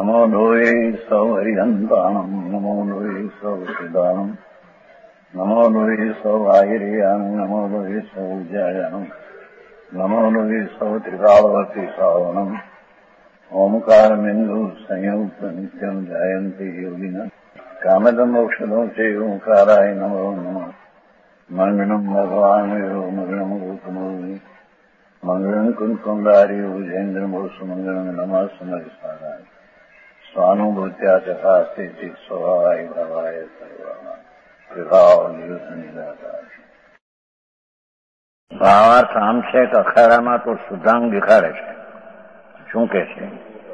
નમો લોહે સૌ હરિહંતાણમ નમો લોહે સૌ સિદ્ધાણમ નમો લોહે સૌ આહિર્યાણમ નમો લોહે સૌ જયાણમ નમો લોહે સૌ ત્રિકાળવતી શ્રાવણમ ઓમકારમિંદુ સંયુક્ત નિત્યમ જાયંતી યોગિના કામદમોક્ષદો છે ઓંકારાય નમો નમઃ મંગળમ ભગવાન મંગળમ ગોતમોહિ મંગળમ કુંકુંડારી ઉજેન્દ્રમોષ મંગળમ નમઃ સમરિસારાય સ્વાનુભૂત્યા ચકાસ્તે સ્વભાવાય ભાવાય સર્વા વિભાવ નિદાતા. ભાવાર્થ આમ છે કે અખાડામાં તો શુદ્ધાંગ દેખાડે છે. શું કે છે?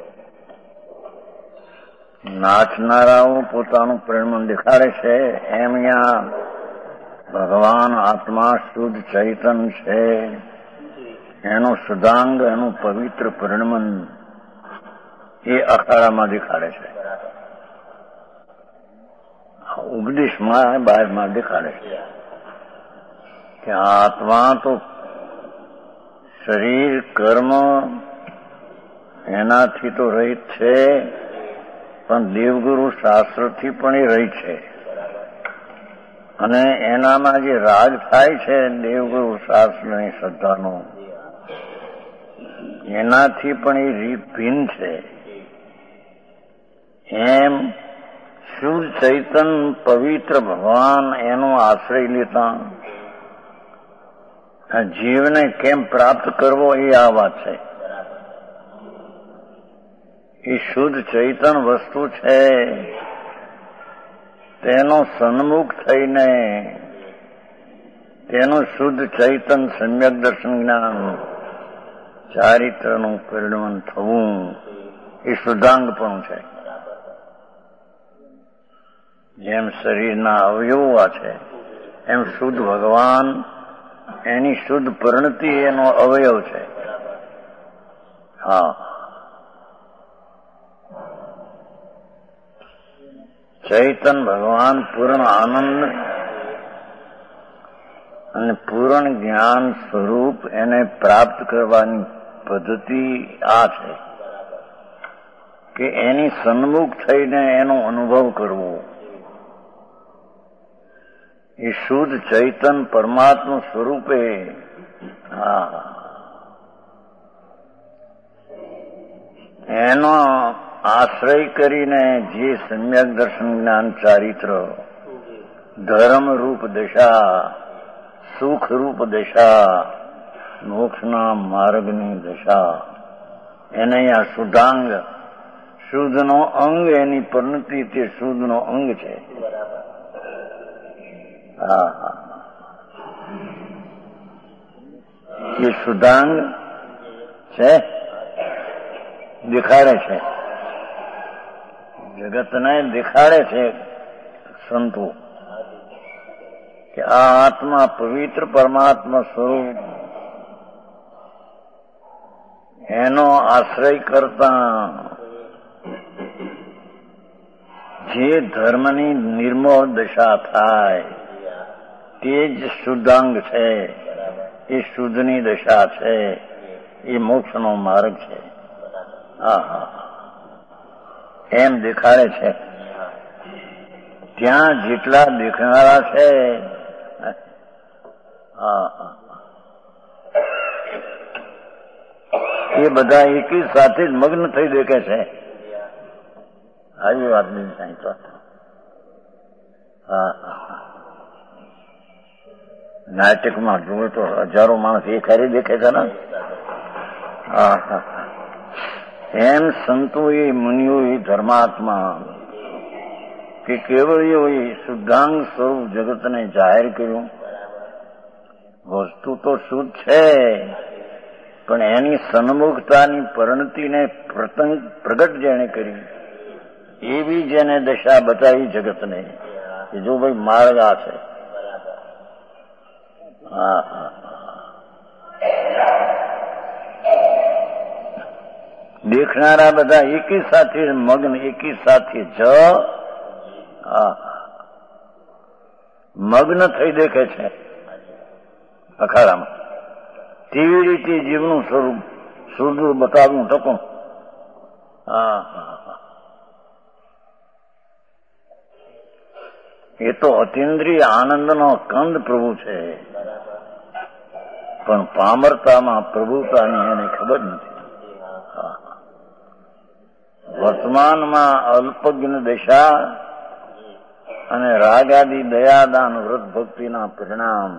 નાચનારાઓ પોતાનું પ્રેમ દેખાડે છે, એમ અહીંયા ભગવાન આત્મા શુદ્ધ ચૈતન છે, એનું શુદ્ધાંગ, એનું પવિત્ર પરિણમન એ અખાડામાં દેખાડે છે. ઉપદેશમાં બહારમાં દેખાડે છે કે આત્મા તો શરીર કર્મ એનાથી તો રહિત છે, પણ દેવગુરુ શાસ્ત્રથી પણ એ રહિત છે. અને એનામાં જે રાગ થાય છે દેવગુરુ શાસ્ત્રની શ્રદ્ધાનો, એનાથી પણ એ ભિન્ન છે. એમ શુદ્ધ ચૈતન પવિત્ર ભગવાન એનો આશ્રય લેતા જીવને કેમ પ્રાપ્ત કરવો એ આ વાત છે. એ શુદ્ધ ચૈતન વસ્તુ છે, તેનો સન્મુખ થઈને તેનું શુદ્ધ ચૈતન સમ્યક દર્શન જ્ઞાન ચારિત્રનું પરિણમન થવું એ શુદ્ધાંગ પણ છે. જેમ શરીરના અવયવો છે એમ શુદ્ધ ભગવાન એની શુદ્ધ પરિણતિ એનો અવયવ છે. હા, ચૈતન ભગવાન પૂર્ણ આનંદ અને પૂર્ણ જ્ઞાન સ્વરૂપ એને પ્રાપ્ત કરવાની પદ્ધતિ આ છે કે એની સન્મુખ થઈને એનો અનુભવ કરવો. એ શુદ્ધ ચૈતન પરમાત્મા સ્વરૂપે એનો આશ્રય કરીને જે સમ્યક દર્શન જ્ઞાન ચારિત્ર ધર્મરૂપ દશા, સુખરૂપ દશા, મોક્ષના માર્ગની દશા, એને આ શુદ્ધાંગ, શુદ્ધનો અંગ, એની પરિણતિ તે શુદ્ધનો અંગ છે. એ શુદ્ધાંગ છે, દેખાડે છે, જગતને દેખાડે છે સંતો કે આ આત્મા પવિત્ર પરમાત્મા સ્વરૂપ એનો આશ્રય કરતા જે ધર્મની નિર્મોહ દશા થાય તે જ શુદ્ધાંગ છે, એ શુદ્ધની દશા છે, એ મોક્ષનો માર્ગ છે. એમ દેખાડે છે. ત્યાં જેટલા દેખનારા છે એ બધા એકી સાથે જ મગ્ન થઈ દેખે છે. આવી વાત નહીં સાંઈ. નાટકમાં જુઓ તો હજારો માણસ એક હારી દેખે છે ને. એમ સંતોએ, મુનિઓએ, ધર્માત્મા કે કેવળીઓએ શુદ્ધાંગ સ્વરૂપ જગતને જાહેર કર્યું. વસ્તુ તો શુદ્ધ છે, પણ એની સન્મુખતાની પરિણતિને પ્રગટ જેણે કરી એવી જેને દશા બતાવી જગતને કે જો ભાઈ માર્ગ આ છે. દેખનારા બધા એકી સાથે મગ્ન, એકી સાથે મગ્ન થઈ દેખે છે અખાડામાં. તેવી રીતે જીવનું સ્વરૂપ શુદ્ધ બતાવ્યું ટકું. એ તો અતિન્દ્રિય આનંદનો કંદ પ્રભુ છે, પણ પામરતામાં પ્રભુતાની એને ખબર નથી. વર્તમાનમાં અલ્પજ્ઞ દશા અને રાગાદી દયાદાન વ્રત ભક્તિના પરિણામ,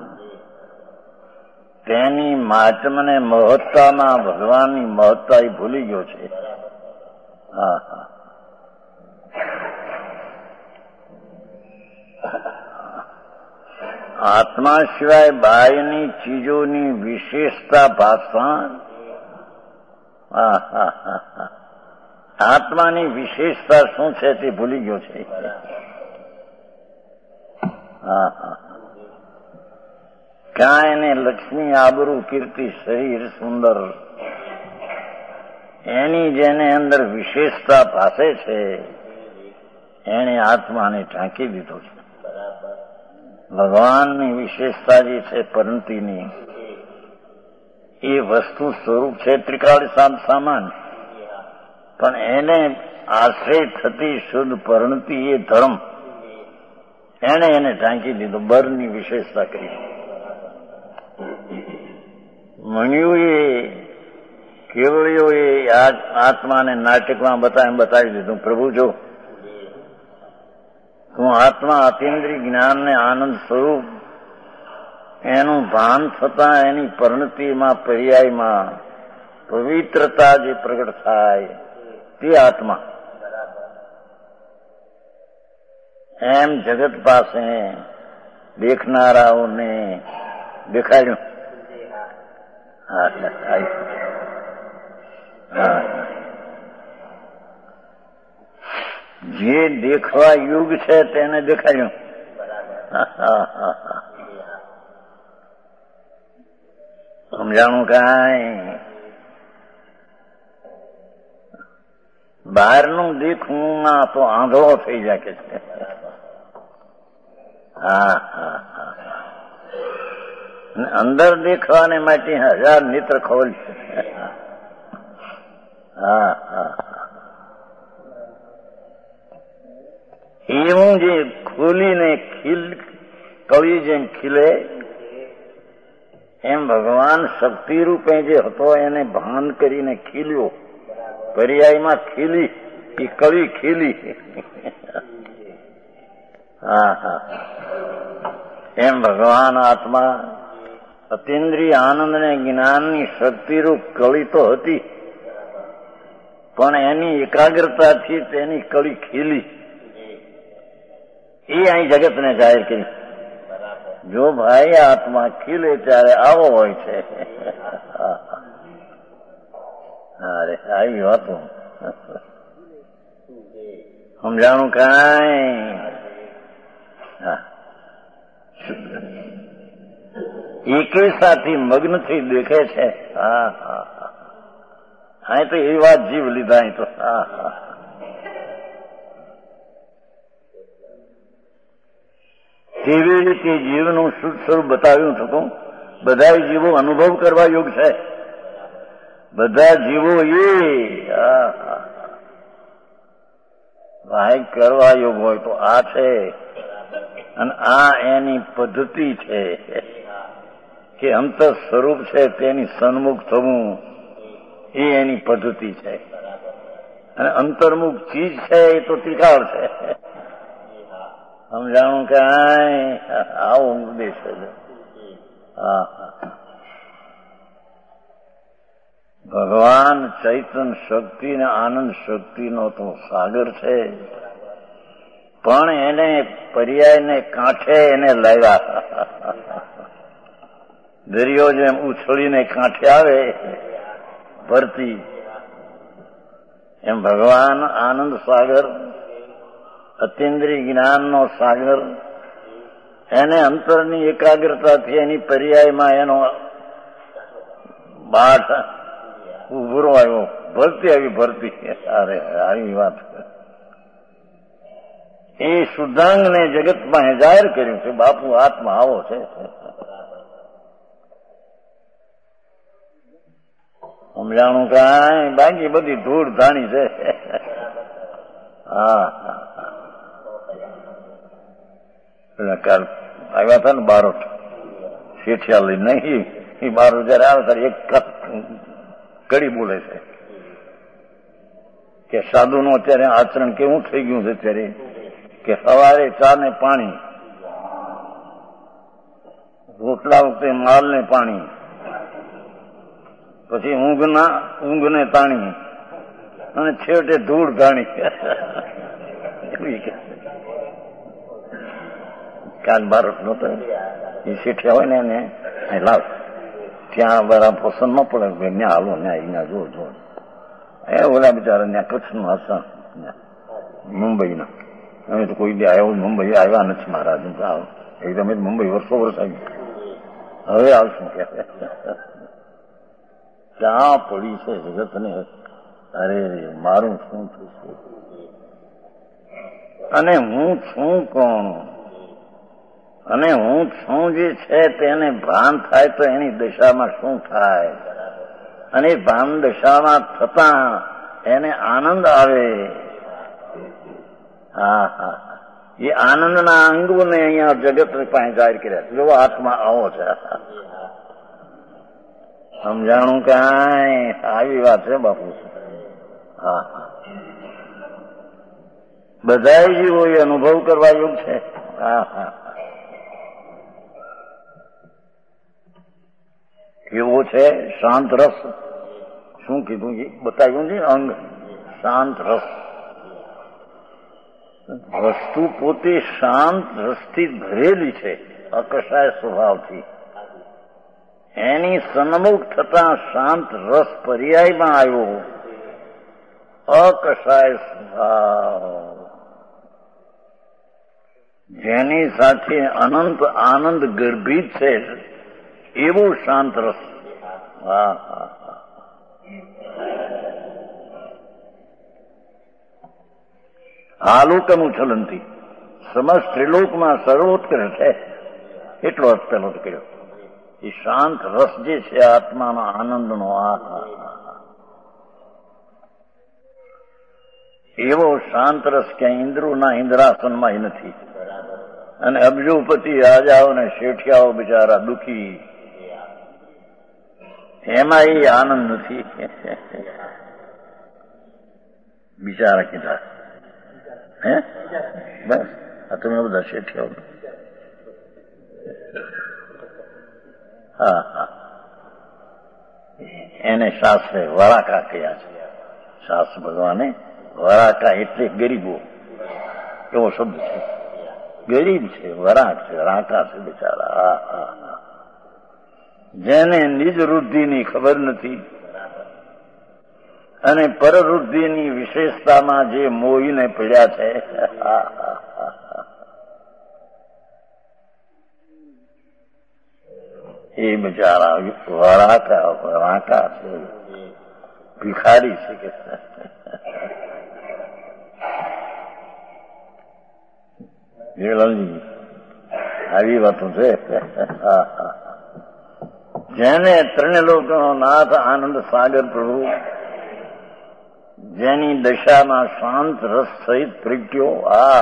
તેની માચમને મહત્તામાં ભગવાનની મહત્તા એ ભૂલી ગયો છે. આત્મા સિવાય બાહ્યની ચીજોની વિશેષતા ભાષા, આત્માની વિશેષતા શું છે તે ભૂલી ગયો છે. ક્યાં એને લક્ષ્મી, આબરૂ, કીર્તિ, શરીર સુંદર, એની જેને અંદર વિશેષતા ભાસે છે એને આત્માને ઢાંકી દીધો છે. ભગવાનની વિશેષતા જે છે પરિણતિની, એ વસ્તુ સ્વરૂપ છે ત્રિકાળ સામાન, પણ એને આશ્રય થતી શુદ્ધ પરિણતિ એ ધર્મ, એને ઢાંકી દીધો, બરની વિશેષતા કરી. મણિઓએ કેવળીઓએ આત્માને નાટકમાં બતાવી દીધું. પ્રભુ જો તું આત્મા અતિન્દ્રિય જ્ઞાનને આનંદ સ્વરૂપ, એનું ભાન થતા એની પરિણતિમાં પર્યાયમાં પવિત્રતા જે પ્રગટ થાય તે આત્મા, એમ જગત પાસે દેખનારાઓને દેખાડ્યું. જે દેખવા યુગ છે તેને દેખાડ્યું. સમજાણું કાંઈ? બહારનું દેખવું તો આંધળો થઈ જાય કે છે. અંદર દેખવાને માટે 1000 નેત્ર ખોલ છે. એવું જે ખોલીને કળી જેમ ખીલે, એમ ભગવાન શક્તિ રૂપે જે હતો એને ભાન કરીને ખીલ્યો, પર્યાયમાં ખીલી, એ કળી ખીલી. એમ ભગવાન આત્મા અતિન્દ્રિય આનંદ ને જ્ઞાનની શક્તિરૂપ કળી તો હતી, પણ એની એકાગ્રતાથી તેની કળી ખીલી. એ અહીં જગતને જાહેર કરી. જો ભાઈ આત્મા ખીલે ત્યારે આવો હોય છે. અરે આવી વાતો સમજાણું કાંઈ? એકે સાથી મગ્નથી દેખે છે. હા તો એ વાત જીવ લીધા. અહીં તો કેવી રીતે જીવનું શુદ્ધ સ્વરૂપ બતાવ્યું થતું. બધા જીવો અનુભવ કરવા યોગ છે. બધા જીવો ભાઈ કરવા યોગ હોય તો આ છે, અને આ એની પદ્ધતિ છે કે અંતર સ્વરૂપ છે તેની સન્મુખ થવું, એ એની પદ્ધતિ છે. અને અંતર્મુખ ચીજ છે એ તો ત્રિકાળ છે. સમજાણું કાંઈ? આવો ઉપદેશ છે. ભગવાન ચૈતન્ય શક્તિ ને આનંદ શક્તિનો તો સાગર છે, પણ એને પર્યાયને કાંઠે એને લાવ્યા. દરિયો જેમ ઉછળીને કાંઠે આવે ભરતી, એમ ભગવાન આનંદ સાગર, અતિન્દ્રિય જ્ઞાનનો સાગર, એને અંતરની એકાગ્રતાથી એની પર્યાયમાં એનો બાઠ ઉભરો આવ્યો, ભરતી આવી ભરતી. અરે આવી વાત. એ શુદ્ધાંગને જગતમાં જાહેર કર્યું છે, બાપુ આત્મા આવો છે. સમજાણું કાંઈ? બાકી બધી ધૂળ ધાણી છે. એટલે કાલ આવ્યા હતા ને બારોટ શેઠિયા લઈ નહીં, એ બારોટ જયારે આવે ત્યારે એક કડી બોલે છે કે સાધુનું અત્યારે આચરણ કેવું થઈ ગયું છે અત્યારે, કે સવારે ચા ને પાણી, રોટલા વખતે માલ ને પાણી, પછી ઊંઘ ને તાણી, અને છેવટે ધૂળ ધાણી. કાલ બારોટ નતો એ શેઠિયા હોય ને એને લાવ ત્યાં બરાબર પસંદ ન પડે, ત્યાં હાલો ને અહીંયા જો એ ઓલા બિચારા ત્યાં કચ્છનું હસણ મુંબઈના, અમે તો કોઈ દે આવ્યો મુંબઈ આવ્યા નથી મહારાજ, એકદમ મુંબઈ વર્ષો વર્ષ આવી, હવે આવશું કે ક્યાં પડી છે જગત ને. અરે મારું શું થશે અને હું છું કોણ, અને હું છું જે છે તેને ભાન થાય તો એની દશામાં શું થાય, અને ભાન દશામાં થતા એને આનંદ આવે. હા હા, એ આનંદના અંગોને અહીંયા જગત પાસે જાહેર કર્યા. જો આત્મા આવો છે, સમજાણું કાંઈ આવી વાત છે બાપુ. હા હા, બધા જીવો એ અનુભવ કરવા યોગ છે. હા હા, કેવો છે શાંત રસ? શું કીધું છે બતાવ્યું છે અંગ શાંત રસ. વસ્તુ પોતે શાંત રસથી ભરેલી છે, અકશાય સ્વભાવથી. એની સન્મુખ થતા શાંત રસ પર્યાયમાં આવ્યો, અકશાય સ્વભાવ, જેની સાથે અનંત આનંદ ગર્ભિત છે એવો શાંત રસ. હા હા, આલોકનું ચલનથી સમસ્ત ત્રિલોકમાં સર્વોત્કર્ષ છે, એટલો અર્થ પેલો કર્યો. એ શાંત રસ જે છે આત્માનો આનંદનો, એવો શાંત રસ ક્યાંય ઇન્દ્રોના ઇન્દ્રાસનમાં નથી. અને અબજોપતિ રાજાઓ ને શેઠિયાઓ બિચારા દુઃખી, એમાં એ આનંદ નથી. બિચારા કીધા હે બસ આ તમે બધા શેઠિયાઓ. હા હા, એને શાસ્ત્રે વરાકા કહ્યા છે. શાસ્ત્ર ભગવાને વરાકા એટલે ગરીબો એવો શબ્દ છે. ગરીબ છે, વરાક છે, રાકા છે બિચારા. હા હા હા, જેને નિજ વૃદ્ધિની ખબર નથી અને પરવૃદ્ધિની વિશેષતામાં જે મોહીને પડ્યા છે. એ બિચારા વરાકા છે, ભિખારી છે કે જીવનજી આવી વાતો છે. જેને ત્રણે લોકોનો નાથ આનંદ સાગર પ્રભુ, જેની દશામાં શાંત રસ સહિત પ્રગટ્યો.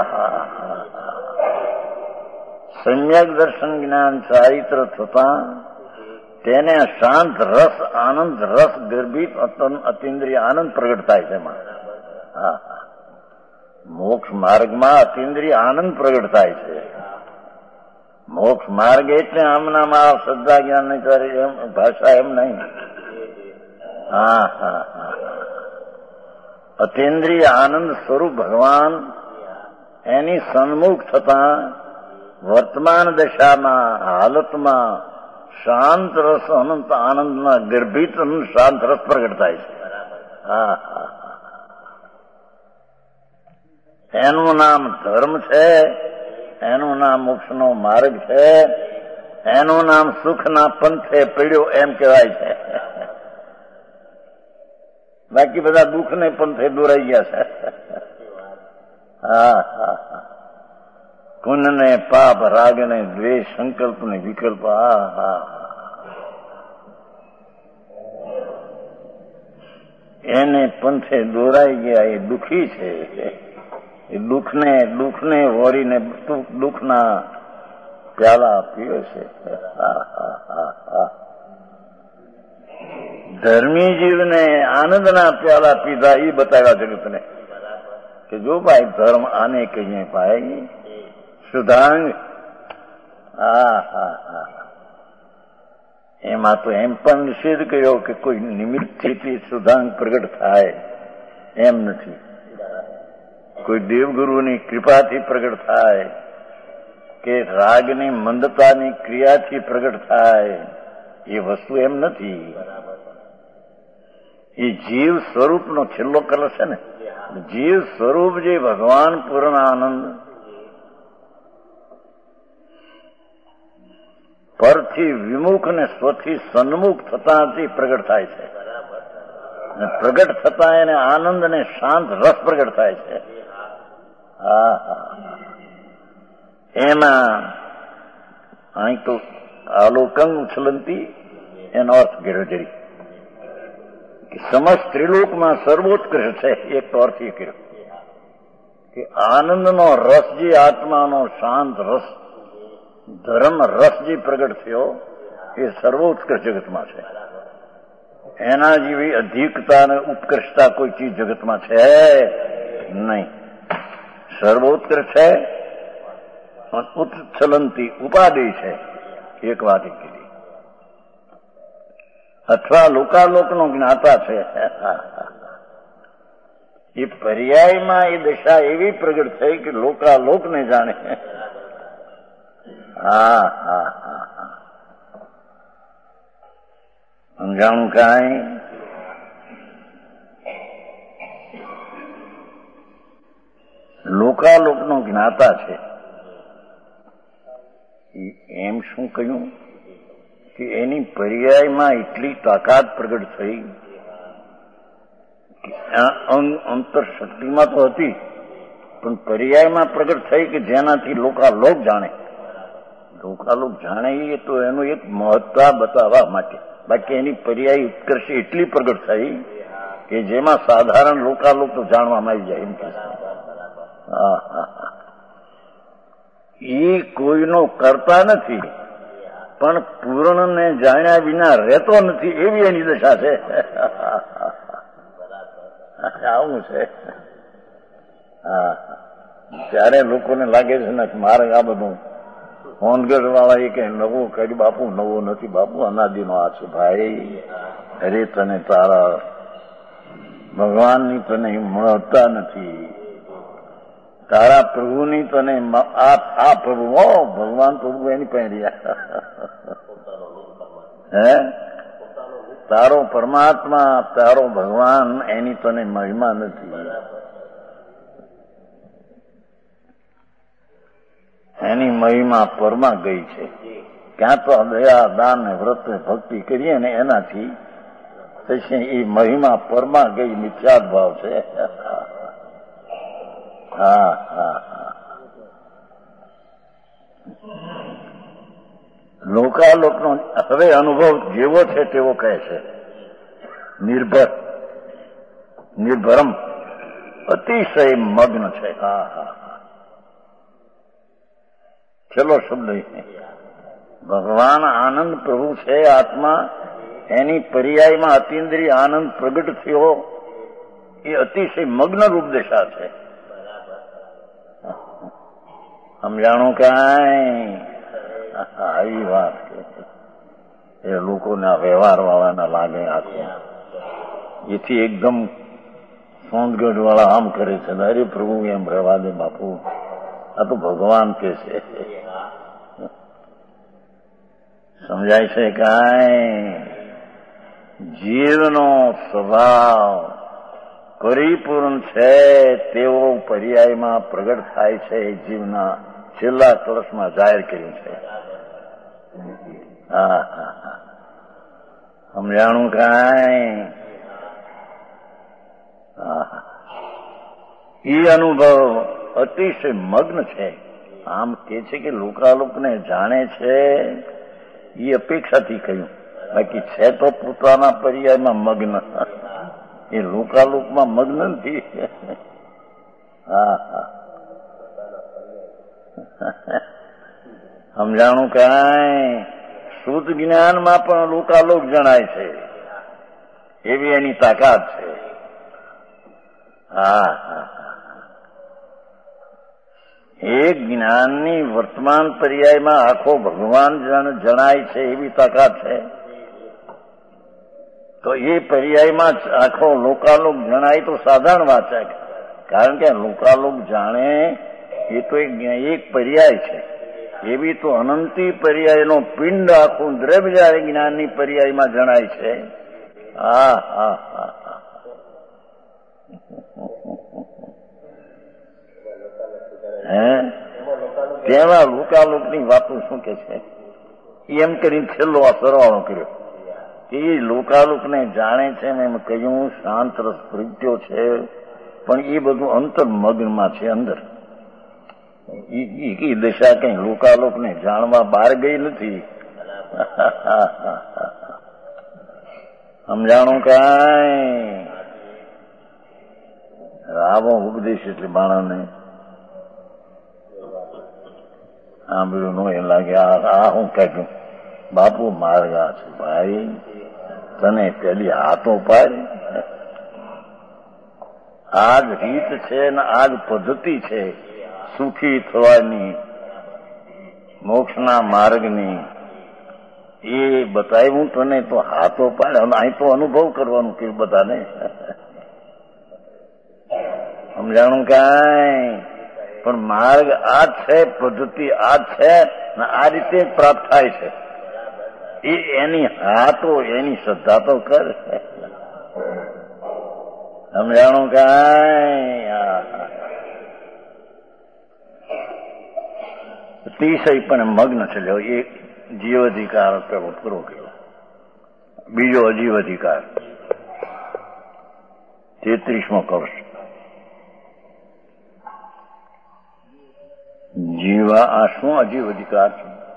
સમ્યક દર્શન જ્ઞાન ચારિત્ર થતા તેને શાંત રસ આનંદ રસ ગર્ભિત અતિન્દ્રિય આનંદ પ્રગટ થાય છે એમાં. મોક્ષ માર્ગમાં અતિન્દ્રિય આનંદ પ્રગટ થાય છે. મોક્ષ માર્ગ એટલે આમનામાં શ્રદ્ધા જ્ઞાન નહીં કરે એમ ભાષા એમ નહીં. હા હા હા, અતિન્દ્રિય આનંદ સ્વરૂપ ભગવાન એની સન્મુખ થતા વર્તમાન દશામાં હાલતમાં શાંત રસ અનંત આનંદના ગર્ભિત શાંત રસ પ્રગટ થાય છે. હા હા, એનું નામ ધર્મ છે, એનું નામ મોક્ષનો માર્ગ છે, એનું નામ સુખના પંથે પડ્યો એમ કહેવાય છે. બાકી બધા દુઃખને પંથે દોરાઈ ગયા છે. હા હા, પુણ્યને પાપ, રાગને દ્વેષ, સંકલ્પને વિકલ્પ. હા હા, એને પંથે દોરાઈ ગયા. એ દુઃખી છે. એ દુઃખને વોરીને દુઃખના પ્યાલા પીવે છે. ધર્મી જીવને આનંદના પ્યાલા પીધા એ બતાવ્યા જગતને કે જો ભાઈ ધર્મ આને કહીએ ભાઈ શુદ્ધાંગ. એમાં તો એમ પણ નિષેધ કર્યો કે કોઈ નિમિત્તથી શુદ્ધાંગ પ્રગટ થાય એમ નથી. કોઈ દેવગુરુની કૃપાથી પ્રગટ થાય કે રાગની મંદતાની ક્રિયાથી પ્રગટ થાય એ વસ્તુ એમ નથી. એ જીવ સ્વરૂપનો છેલ્લો કલશ છે ને. જીવ સ્વરૂપ જે ભગવાન પૂર્ણ આનંદ પરથી વિમુખ ને સ્વથી સન્મુખ થતાથી પ્રગટ થાય છે. પ્રગટ થતા એને આનંદ ને શાંત રસ પ્રગટ થાય છે. એમાં અહીં તો આલોકંગ ઉછલંતી એનો અર્થ કર્યો જરી કે સમસ્ત ત્રિલોકમાં સર્વોત્કૃષ્ટ છે. એક તો અર્થ એ કર્યો કે આનંદનો રસ જે આત્માનો શાંત રસ ધર્મ રસ જે પ્રગટ થયો એ સર્વોત્કૃષ્ટ જગતમાં છે. એના જેવી અધિકતા અને ઉત્કૃષ્ટતા કોઈ ચીજ જગતમાં છે નહીં. સર્વોત્કૃષ્ટ છે. ઉચ્છલંતી ઉપાધિ છે. એક વાત કીધી. અથવા લોકાલોકનો જ્ઞાતા છે. એ પર્યાયમાં એ દશા એવી પ્રગટ થઈ કે લોકાલોકને જાણે. સમજાણું કાંઈ? લોકાલોકનો જ્ઞાતા છે. એમ શું કહ્યું કે એની પર્યાયમાં એટલી તાકાત પ્રગટ થઈ કે અંતર શક્તિમાં તો હતી પણ પર્યાયમાં પ્રગટ થઈ કે જેનાથી લોકાલોક જાણે. લોકાલોક જાણે એ તો એનું એક મહત્તા બતાવવા માટે. બાકી એની પર્યાય ઉત્કર્ષ એટલી પ્રગટ થઈ કે જેમાં સાધારણ લોકાલોક તો જાણવામાં આવી જાય એમ કે એ કોઈનો કરતા નથી પણ પૂર્ણને જાણ્યા વિના રહેતો નથી એવી એની દશા છે. આવું છે. ત્યારે લોકોને લાગે છે ને મારે આ બધું હોનગઢ વાળા એ કઈ નવું કર્યું. બાપુ નવું નથી બાપુ, અનાદિનો આ છે ભાઈ. અરે તને તારા ભગવાનની તને મળતા નથી. તારા પ્રભુની તને આ પ્રભુ ભગવાન પ્રભુ એની પાસે રહ્યા. હે તારો પરમાત્મા તારો ભગવાન એની તને મહિમા નથી. એની મહિમા પરમાં ગઈ છે. ક્યાં તો દયા દાન ને વ્રત ને ભક્તિ કરીએ ને એનાથી પછી એ મહિમા પરમાં ગઈ મિથ્યાત ભાવ છે. લોકાલોકનો હવે અનુભવ જેવો છે તેવો કહે છે. નિર્ભરમ અતિશય મગ્ન છે. છેલ્લો શબ્દ ભગવાન આનંદ પ્રભુ છે. આત્મા એની પર્યાયમાં અતિન્દ્રિય આનંદ પ્રગટ થયો એ અતિશય મગ્ન રૂપ દશા છે. સમજાણું કાંઈ? આવી વાત એ લોકોને આ વ્યવહાર વાળાના લાગે આખું. એથી એકદમ સોંદગઢ વાળા આમ કરે છે. અરે પ્રભુ એમ રહેવા દે બાપુ, આ તો ભગવાન કે છે. સમજાય છે કાંઈ? જીવનો સ્વભાવ પરિપૂર્ણ છે તેવો પર્યાયમાં પ્રગટ થાય છે. જીવના છેલ્લા કળશમાં જાહેર કર્યું છે. સમજાણું કાંઈ? એ અનુભવ અતિશય મગ્ન છે. આમ કે છે કે લોકાલોકને જાણે છે એ અપેક્ષાથી કહ્યું. બાકી છે તો પોતાના પર્યાયમાં મગ્ન. એ લોકાલોકમાં મગ્ન નથી. સમજાણું કાંઈ? શુદ્ધ જ્ઞાનમાં પણ લોકાલોક જણાય છે, એવી એની તાકાત છે. હા હા, એક જ્ઞાનની વર્તમાન પર્યાયમાં આખો ભગવાન જણાય છે, એવી તાકાત છે. તો એ પર્યાયમાં આખો લોકાલોક જણાય તો સાધારણ વાત છે, કારણ કે લોકાલોક જાણે એ તો એક પર્યાય છે. એવી તો અનંતી પર્યાયનો પિંડ આખું દ્રવ્ય જયારે જ્ઞાનની પર્યાયમાં જણાય છે. હા હા હા, તેમાં લોકાલોકની વાતો શું કે છે? એમ કરીને છેલ્લો આ સરવાળો કર્યો કે એ લોકાલોકને જાણે છે ને એમ કહ્યું શાંત રસ પ્રગટ્યો છે, પણ એ બધું અંતર્મગ્નમાં છે. અંદર એ દશા કઈ લોકાલોકને જાણવા બહાર ગઈ નથી. સમજાણું કાંઈ? આવો ઉપદેશ એટલે બાણાને સાંભળ્યું નો એ લાગે આ હું કહ્યું બાપુ માર્ગા છે ભાઈ, તને પેલી હાથો પાડ. આ જ રીત છે ને આ જ પદ્ધતિ છે સુખી થવાની, મોક્ષના માર્ગની. એ બતાવ્યું તને તો હાથો પાડે. અહીં તો અનુભવ કરવાનું કે બધાને. સમજાણું કાંઈ? પણ માર્ગ આ જ છે, પદ્ધતિ આ જ છે ને આ રીતે પ્રાપ્ત થાય છે. એ એની હાથો એની શ્રદ્ધા તો કર. સમજાણું કાંઈ? અતિશય પણ મગ્ન છે. એ જીવ અધિકાર પેલો પૂરો કર્યો. બીજો અજીવ અધિકાર 33મો કવચ. જીવા આ શું અજીવ અધિકાર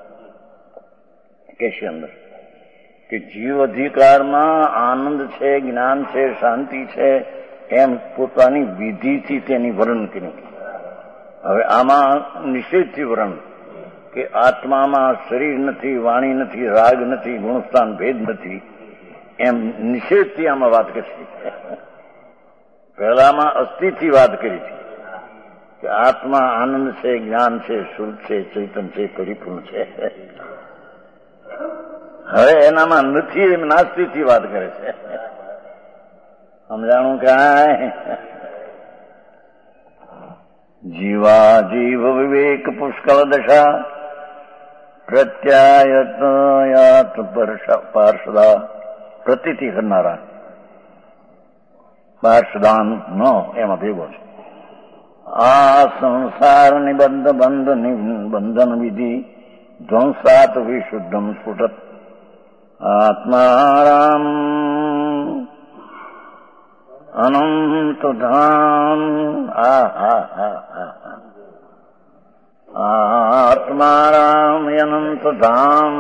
છે કે છે અંદર? કે જીવ અધિકારમાં આનંદ છે, જ્ઞાન છે, શાંતિ છે, એમ પોતાની વિધિથી તેની વર્ણન કર્યું. હવે આમાં નિષેધથી વર્ણન કે આત્મામાં શરીર નથી, વાણી નથી, રાગ નથી, ગુણસ્થાન ભેદ નથી, એમ નિષેધથી આમાં વાત કરશે. પહેલામાં અસ્થિથી વાત કરી હતી કે આત્મા આનંદ છે, જ્ઞાન છે, શુદ્ધ છે, ચૈતન્ય છે, પરિપૂર્ણ છે. હવે એનામાં નથી એમ નાસ્તિથી વાત કરે છે. સમજાણું કાંઈ? જીવા જીવ વિવેક પુષ્કળ દશા પ્રત્યાયત પાર્ષદા પ્રતિથી કરનારા પાર્ષદાન નો એમાં ભેગો છે. આ સંસાર નિબંધ બંધન વિધિ ધ્વંસાત વિશુદ્ધમ સ્ફુટત આત્મારામ અનંત ધામ. આત્મારામ અનંત ધામ.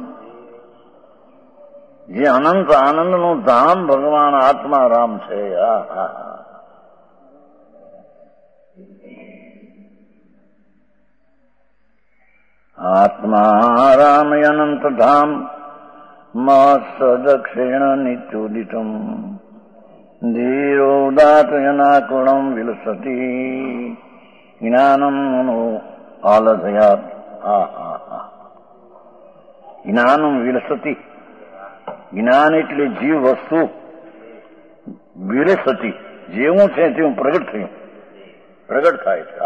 જે અનંત આનંદનું ધામ ભગવાન આત્મારામ છે. આત્મારામ અનંત ધામ મદક્ષિણ નિત્યોદિતમ ધીરોદાતયનાકુણમ વિલસતી જ્ઞાનમ મનો આલસયાત. જ્ઞાનમ વિલસતી. જ્ઞાન એટલે જીવ વસ્તુ. વિલસતી જેવું છે તેવું પ્રગટ થયું, પ્રગટ થાય છે.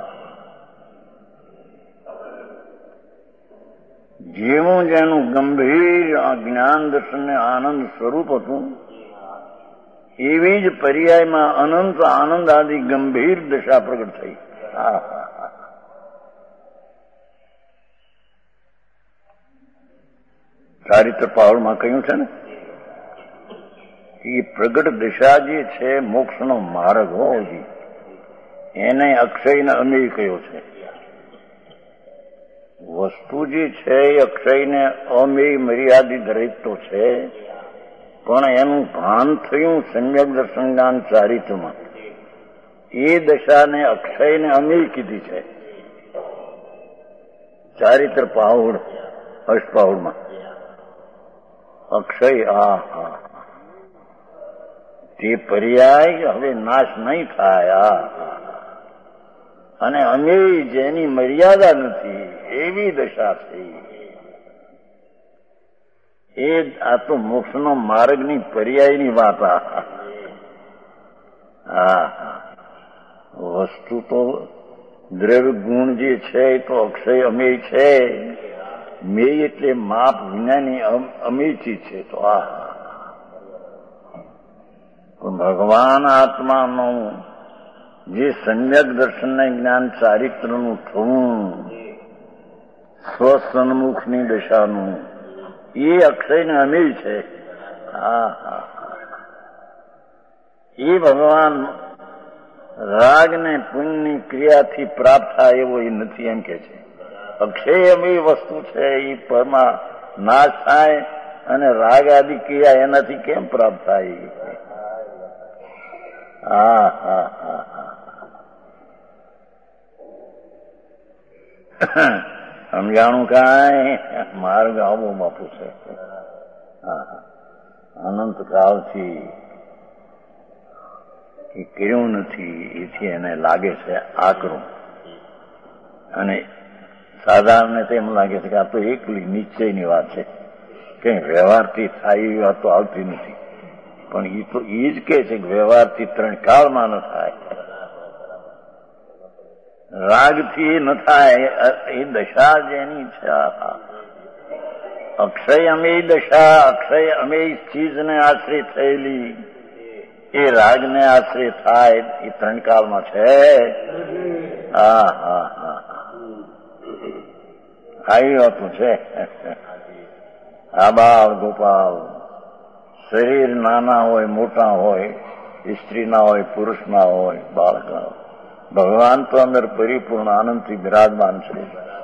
જેવું જેનું ગંભીર જ્ઞાન દર્શન આનંદ સ્વરૂપ હતું, એવી જ પર્યાયમાં અનંત આનંદ આદિ ગંભીર દશા પ્રગટ થઈ. ચારિત્ર પાવડમાં કહ્યું છે ને એ પ્રગટ દશા જે છે મોક્ષનો માર્ગ હોય એને અક્ષયને અમેય કહ્યો છે. વસ્તુ જે છે એ અક્ષયને અમેય મર્યાદિત રહિત તો છે, પણ એનું ભાન થયું સમ્યક દર્શન જ્ઞાન ચારિત્રમાં. એ દશાને અક્ષયને અમેય કીધી છે. ચારિત્ર પાઉડ, અષ્ટપાઉડમાં અક્ષય તે પર્યાય હવે નાશ નહીં થાય. અને અમે જેની મર્યાદા નથી એવી દશા છે. એ આ તો મોક્ષનો માર્ગની પર્યાયની વાત. વસ્તુ તો દ્રવ્ય ગુણ જે છે એ તો અક્ષય અમેય છે. મેય એટલે માપ વિનાની અમેયથી છે. તો પણ ભગવાન આત્માનું જે સમ્યક દર્શન જ્ઞાન ચારિત્રનું થવું, સ્વસન્મુખની દશાનું, એ અક્ષયને અમેય છે. એ ભગવાન રાગ ને પુણ્યની ક્રિયાથી પ્રાપ્ત થાય એવો એ નથી એમ કે છે. અક્ષય અમેય વસ્તુ છે. એ પરમા નાશ થાય અને રાગ આદિ ક્રિયા એનાથી કેમ પ્રાપ્ત થાય? સમજાણું કાંઈ? માર્ગ આવો બાપુ છે. અનંત કાળથી કર્યું નથી એથી એને લાગે છે આકરું. અને સાધારણ તેમ લાગે છે કે આ તો એકલી નિશ્ચયની વાત છે, કઈ વ્યવહારથી થાય એવી વાત તો આવતી નથી. પણ એ તો એ જ કે છે કે વ્યવહારથી 3 કાળમાં ન થાય, રાગથી ન થાય. એ દશા જેની છે અક્ષય અમેય દશા, અક્ષય અમેય ચીજને આશ્રય થયેલી, એ રાગને આશ્રય થાય એ 3 કાળમાં છે. આવી વાતું છે. બાળ ગોપાલ, શરીર નાના હોય મોટા હોય, સ્ત્રીના હોય પુરુષના હોય, બાળકના હોય, ભગવાન તો અંદર પરિપૂર્ણ આનંદથી બિરાજમાન છે.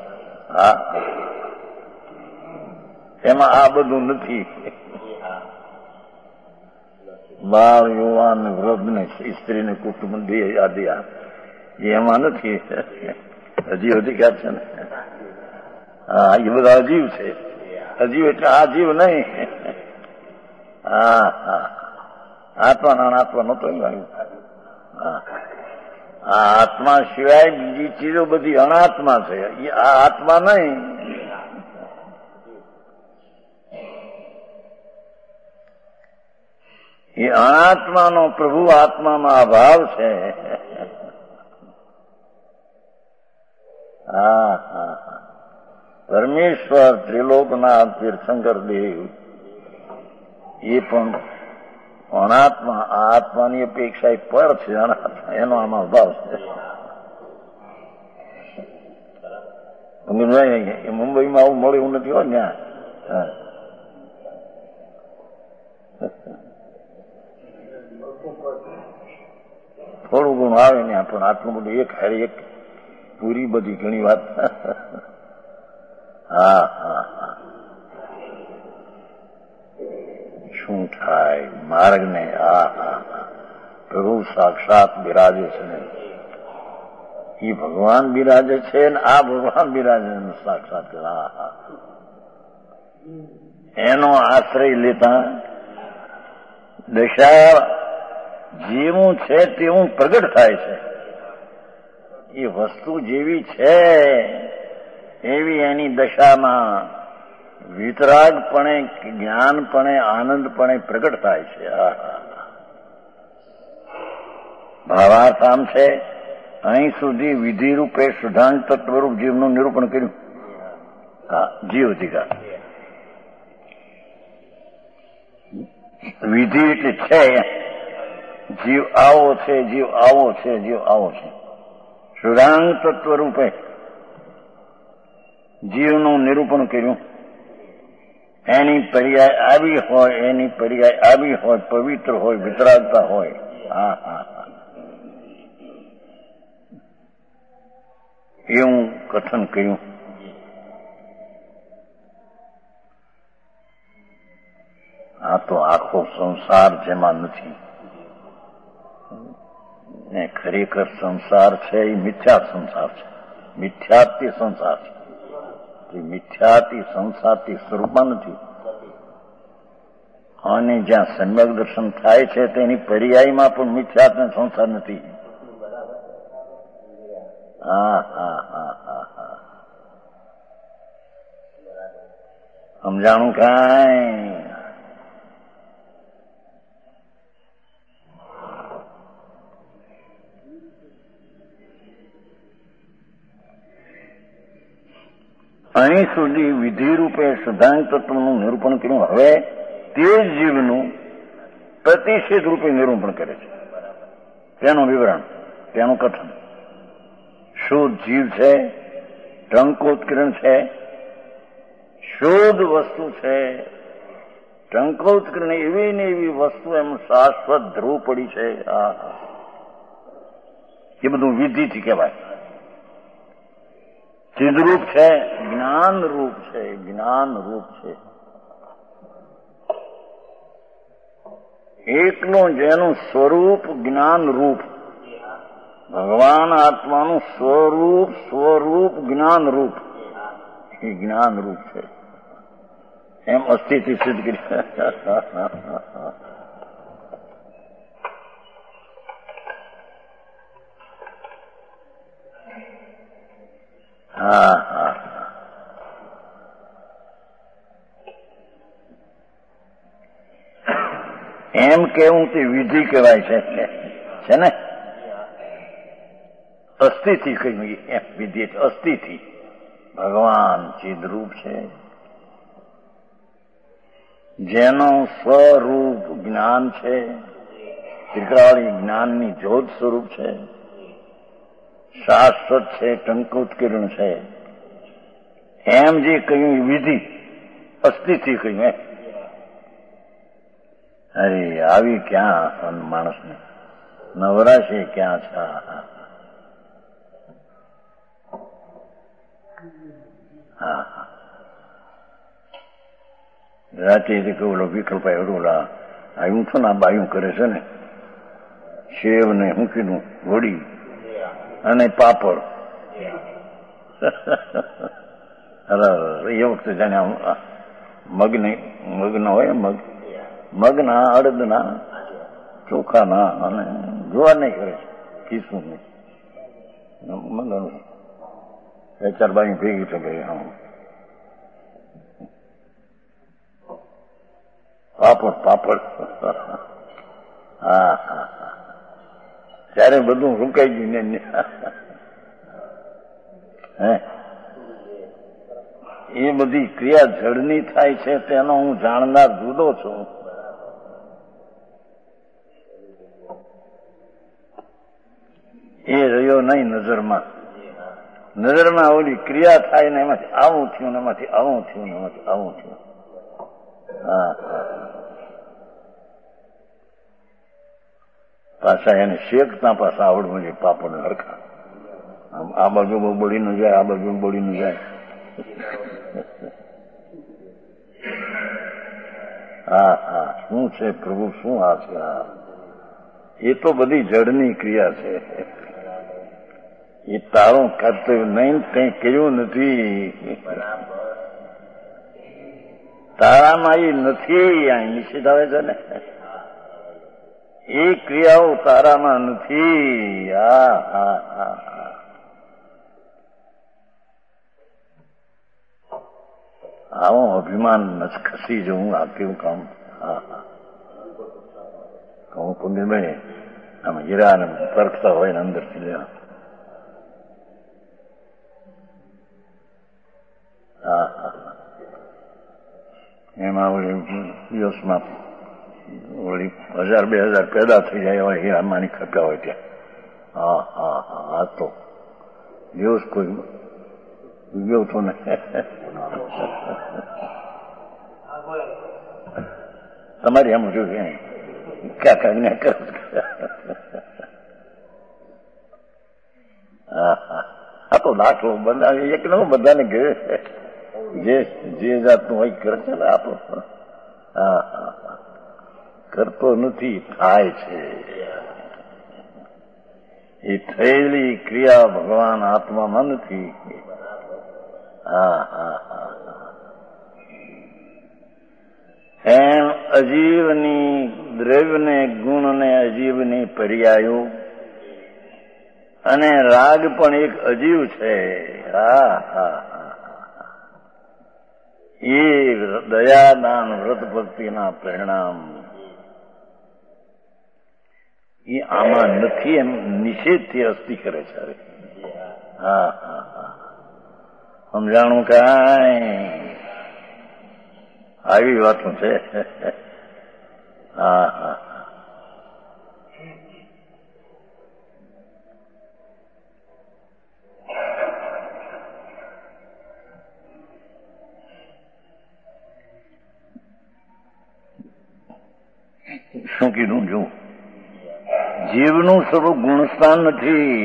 એમાં આ બધું નથી. બાળ, યુવાન, વૃદ્ધ ને સ્ત્રીને કુટુંબ આદિ એમાં નથી. હજી અધિકાર છે ને. એ બધા અજીવ છે. અજીવ એટલે આ જીવ નહીં. આત્મા નાનાત્મા નતો આવ્યું. આ આત્મા સિવાય બીજી ચીજો બધી અનાત્મા છે. આ આત્મા નહીં. એ અનાત્માનો પ્રભુ આત્મામાં અભાવ છે. પરમેશ્વર ત્રિલોકનાથ તીર્થંકર દેવ એ પણ અનાત્મા, આ આત્માની અપેક્ષા પર છે. અનાત્મા એનો આમાં અભાવ છે. મુંબઈમાં આવું મળે એવું નથી હોય ત્યાં. થોડું ઘણું આવે ને પણ આટલું બધું એક હારી એક પૂરી બધી ઘણી વાત. શું થાય માર્ગને? પ્રભુ સાક્ષાત બિરાજે છે ને, એ ભગવાન બિરાજે છે ને આ ભગવાન બિરાજે સાક્ષાત. એનો આશ્રય લેતા દશા જેવું છે તેવું પ્રગટ થાય છે. એ વસ્તુ જેવી છે એવી એની દશામાં વિતરાગપણે, જ્ઞાનપણે, આનંદપણે પ્રગટ થાય છે. ભાવાર્થ આમ છે. અહીં સુધી વિધિ રૂપે શુદ્ધાંત તત્વરૂપ જીવનું નિરૂપણ કર્યું. જીવ અધિકાર વિધિ એટલે છે. જીવ આવો છે, જીવ આવો છે, જીવ આવો છે. શુદ્ધાંત તત્વ રૂપે જીવનું નિરૂપણ કર્યું. એની પર્યાય આવી હોય, એની પર્યાય આવી હોય, પવિત્ર હોય, વિતરાગતા હોય. એવું કથન કર્યું. આ તો આખો સંસાર જેમાં નથી. ને ખરેખર સંસાર છે એ મિથ્યા સંસાર છે, મિથ્યાત્ય સંસાર છે. એ મિથ્યાથી સંસારથી સ્વરૂપમાં નથી. અને જ્યાં સમ્યક દર્શન થાય છે તેની પર્યાયમાં પણ મિથ્યાત્ ને સંસાર નથી. હા હા હા હા હા સમજાણું કાંઈ? અહીં સુધી વિધિરૂપે સિદ્ધાંત તત્વનું નિરૂપણ કર્યું. હવે તે જ જીવનું પ્રતિષેધ રૂપે નિરૂપણ કરે છે. તેનું વિવરણ, તેનું કથન. શુદ્ધ જીવ છે, ટંકોત્કીર્ણ છે, શુદ્ધ વસ્તુ છે. ટંકોત્કીર્ણ એવી ને એવી વસ્તુ એમ શાશ્વત ધ્રુવ પડી છે. એ બધું વિધિથી કહેવાય. ચિદરૂપ છે, જ્ઞાન રૂપ છે, જ્ઞાન રૂપ છે. એકલું જેનું સ્વરૂપ જ્ઞાન રૂપ, ભગવાન આત્માનું સ્વરૂપ જ્ઞાન રૂપ, એ જ્ઞાન રૂપ છે. એમ અસ્થિતિ સિદ્ધ કરી. હા હા એમ કેવું તે વિધિ કહેવાય છે ને. અસ્થિથી કહ્યું એમ વિધિ અસ્થિથી. ભગવાન ચિદરૂપ છે, જેનું સ્વરૂપ જ્ઞાન છે, ત્રિકાળી જ્ઞાનની જ્યોત સ્વરૂપ છે, શાશ્વત છે, ટંકોત્કીર્ણ છે. એમ જે કહ્યું વિધિ અસ્થિથી કહ્યું એમ. અરે આવી ક્યાં માણસને નવરાશે ક્યાં છે? હા રાતે ઓલો વિકલ્પાય ઓલા આવ્યું છે ને, આ બાયું કરે છે ને, શેવ ને હું કીધું વડી અને પાપડ. એ વખતે જાણે મગના હોય, મગના, અડદના, ચોખાના અને જોવા નહીં કરે છે, ખીસું નહીં. મગનું 4 બાયું ભેગી થઈ ગઈ. પાપડ. હા હા ત્યારે બધું રૂકાઈ ગયું ને. હે એ બધી ક્રિયા જડની થાય છે, તેનો હું જાણનાર જુદો છું. એ રહ્યો નહીં નજરમાં ઓલી ક્રિયા થાય ને એમાંથી આવું થયું ને એમાંથી આવું થયું ને એમાંથી આવું થયું. હા પાછા એને શેકતા પાછા આવડવું છે પાપડ હરખા. આ બાજુ બળી ન જાય, આ બાજુ બળી ન જાય. હા હા શું છે પ્રભુ, શું આ છે? એ તો બધી જડની ક્રિયા છે. એ તારું કર્તવ્ય નહીં, કંઈ કર્યું નથી. તારામાં એ નથી. અહીં નિશ્ચિત આવે છે ને, એ ક્રિયાઓ તારામાં નથી. હા હા હા આવું અભિમાન ખસી જવું, આ કેવું કામ. હા હા હું પુણ્યભાઈ આમ હીરાને પરખતા હોય ને અંદરથી લેવા. હા હા એમાં ઓલી દિવસમાં ઓલી 1000-2000 પેદા થઈ જાય હોય હીરા માની ખપ્યા હોય ત્યાં. હા હા હા આ તો દિવસ કોઈ ગયો હતો ને. તમારી આમ જોયું ક્યાં કાંઈ કરે. હા હા આ તો દાખલો બધા એક નો બધાને ઘરે જે જાતનું હોય કરે છે ને આપણો. હા હા કરતો નથી, થાય છે. એ થયેલી ક્રિયા ભગવાન આત્મામાં નથી. હા હા એમ અજીવની દ્રવ્યને ગુણને અજીવની પર્યાયો અને રાગ પણ એક અજીવ છે. એ દયાદાન વ્રત ભક્તિના પરિણામ એ આમાં નથી એમ નિષેધથી અસ્તિ કરે છે. સમજાણું કાંઈ આવી વાતો છે. શું કીધું જો જીવનું સ્વરૂપ ગુણસ્થાન નથી.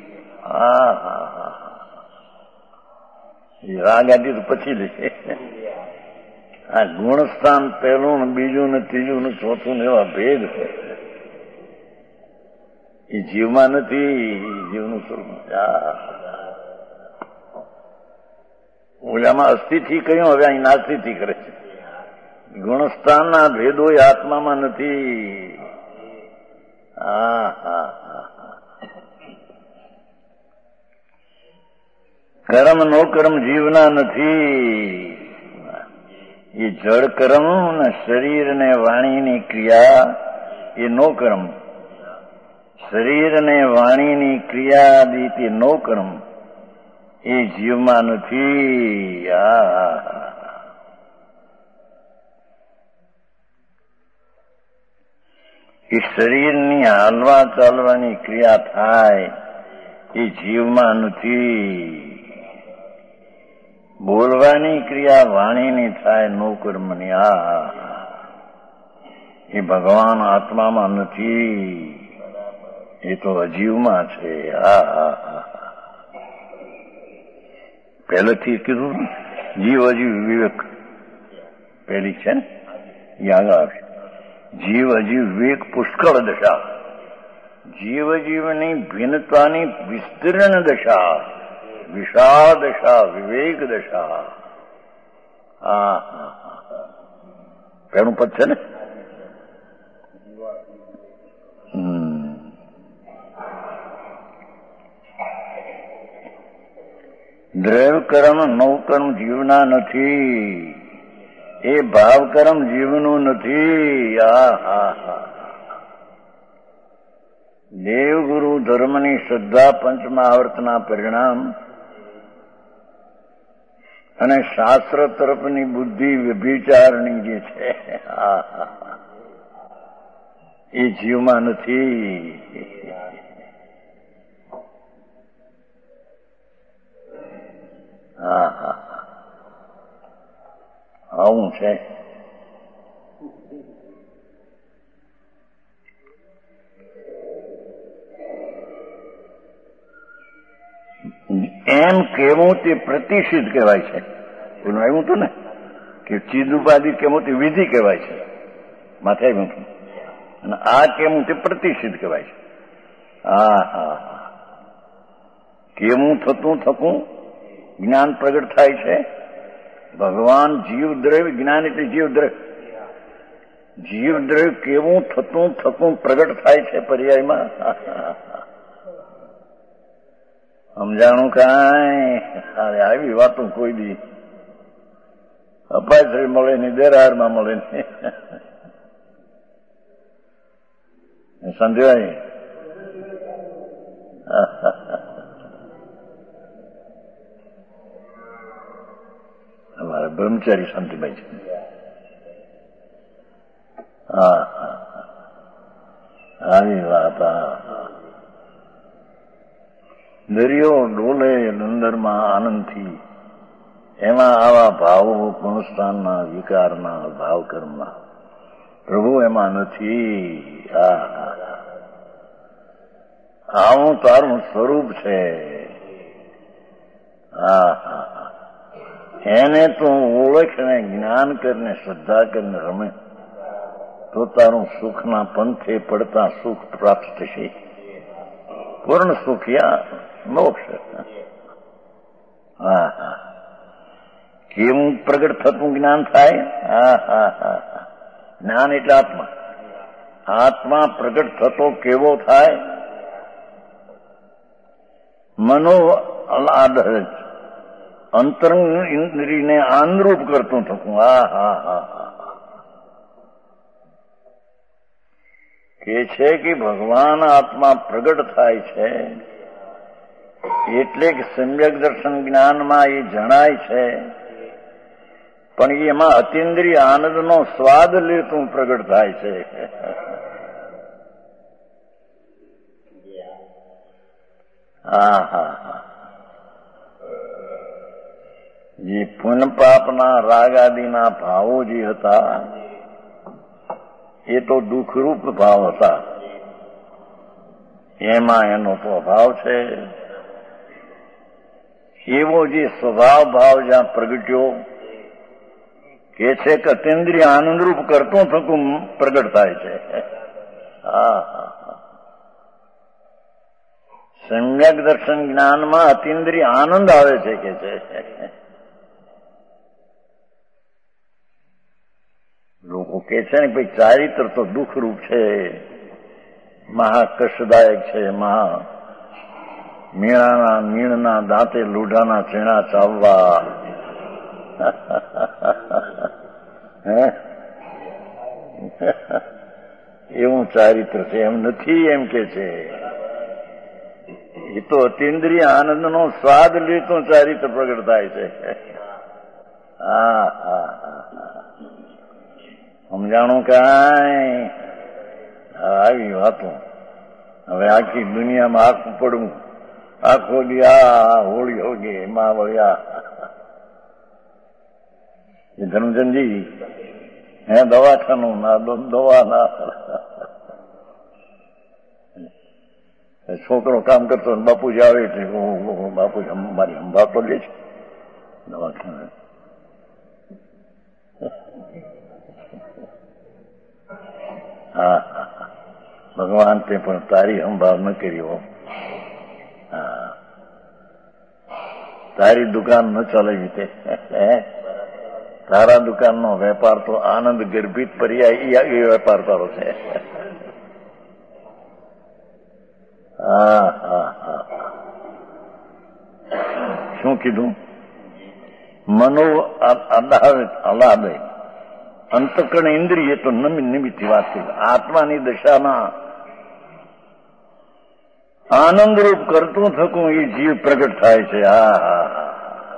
રાગ આદિ તો પછી લેશે. આ ગુણસ્થાન પહેલું ને બીજું ને ત્રીજું ને ચોથું ને એવા ભેદ છે. એ જીવમાં નથી. જીવનું સ્વરૂપ ઓલામાં અસ્થિથી કહ્યું, હવે અહીં નાસ્તિથી કરે છે. ગુણસ્થાનના ભેદો એ આત્મામાં નથી. કર્મ નો કર્મ જીવના નથી. એ જળ કર્મ ને શરીર ને વાણીની ક્રિયા એ નો કર્મ. શરીર ને વાણીની ક્રિયાદિત એ નો કર્મ. એ જીવમાં નથી. એ શરીરની હાલવા ચાલવાની ક્રિયા થાય એ જીવમાં નથી. બોલવાની ક્રિયા વાણીની થાય નો કર્મની. એ ભગવાન આત્મામાં નથી. એ તો અજીવમાં છે. પહેલેથી કીધું જીવ અજીવ વિવેક પહેલી છે ને એ આગળ આવશે. જીવ અજીવ વિવેક પુષ્કળ દશા. જીવ જીવની ભિન્નતાની વિસ્તીર્ણ દશા, વિશાળ દશા, વિવેક દશા. પેલું પદ છે ને. દ્રવ્ય કર્મ નવકર્મ જીવના નથી. એ ભાવકર્મ જીવનું નથી. દેવગુરુ ધર્મની શ્રદ્ધા પંચમહાવર્તના પરિણામ અને શાસ્ત્ર તરફની બુદ્ધિ વ્યભિચારની જે છે એ જીવમાં નથી. આવું છે. એમ કેવું તે પ્રતિષિદ્ધ કહેવાય છે. એનું આવ્યું હતું ને કે ચીજ ઉપાધિ કેવું તે વિધિ કહેવાય છે. માથે આવ્યું હતું. અને આ કેવું તે પ્રતિષિદ્ધ કહેવાય છે. કેવું થતું થતું જ્ઞાન પ્રગટ થાય છે. ભગવાન જીવ દ્રવ્ય, જ્ઞાન એટલે જીવ દ્રવ્ય. જીવ દ્રવ્ય કેવું થતું થતું પ્રગટ થાય છે પર્યાયમાં. સમજાણું કાંઈ? આવી વાતો કોઈ દી અપાય મળે નહીં, દેરારમાં મળે નહીં. સમજાય? અમારા બ્રહ્મચારી શાંતિભાઈ છે. આવી વાત. દરિયો ડોલે અંદરમાં આનંદથી. એમાં આવા ભાવો ગુણસ્થાનના, વિકારના, ભાવ કર્મના. પ્રભુ એમાં નથી. આવું તારું સ્વરૂપ છે. એને તો ઓળખને જ્ઞાન કરીને શ્રદ્ધા કરીને રમે તો તારું સુખના પંથે પડતા સુખ પ્રાપ્ત થશે. પૂર્ણ સુખ યા મોક્ષ. કેવું પ્રગટ થતું જ્ઞાન થાય. જ્ઞાન એટલે આત્મા. આત્મા પ્રગટ થતો કેવો થાય? મનો આહલાદ અંતરંગ ઇન્દ્રિયને આનરૂપ કરતું થતું. હા હા હા હા કે છે કે ભગવાન આત્મા પ્રગટ થાય છે એટલે કે સમ્યક દર્શન જ્ઞાનમાં એ જણાય છે, પણ એમાં અતિન્દ્રિય આનંદનો સ્વાદ લેતું પ્રગટ થાય છે. હા હા હા જે પુણ્ય પાપના રાગ આદિના ભાવો જે હતા એ તો દુઃખરૂપ ભાવ હતા. એમાં એનો તો અભાવ છે. એવો જે સ્વભાવ ભાવ જ્યાં પ્રગટ્યો કે છે કે અતિન્દ્રિય આનંદરૂપ કરતો થતું પ્રગટ થાય છે. હા હા સમ્યક દર્શન જ્ઞાનમાં અતિન્દ્રિય આનંદ આવે છે કે છે. લોકો કે છે ને ભાઈ ચારિત્ર તો દુઃખરૂપ છે, મહાકષ્ટદાયક છે, મીણના દાંતે લૂઢાના ચીણા ચાવવા. એવું ચારિત્ર છે. એમ નથી એમ કે છે. એ તો અતિન્દ્રિય આનંદનો સ્વાદ લેતો ચારિત્ર પ્રગટ થાય છે. હા હા સમજાણું કાંઈ? આવી વાતો હવે આખી દુનિયામાં આખું પડવું, આખો દી આ હોળી હોગે એમાં વળ્યા. એ ધર્મચંદજી હે દવાખાનું ના દવા ના. છોકરો કામ કરતો બાપુજી આવે એટલે બાપુજી મારી સંભાળ તો લે છે દવાખાને. હા ભગવાન તે પણ તારી સંભાળ ન કરી હો. હા તારી દુકાન ન ચલાવી તે. તારા દુકાનનો વેપાર તો આનંદ ગર્ભિત પર્યાય એ વેપાર તારો છે. હા હા હા શું કીધું? મનો આહલાદ અંતકરણ ઇન્દ્રિય તો નિમિત્ત વાત કરી. આત્માની દશામાં આનંદરૂપ કરતું થતું એ જીવ પ્રગટ થાય છે. હા હા હા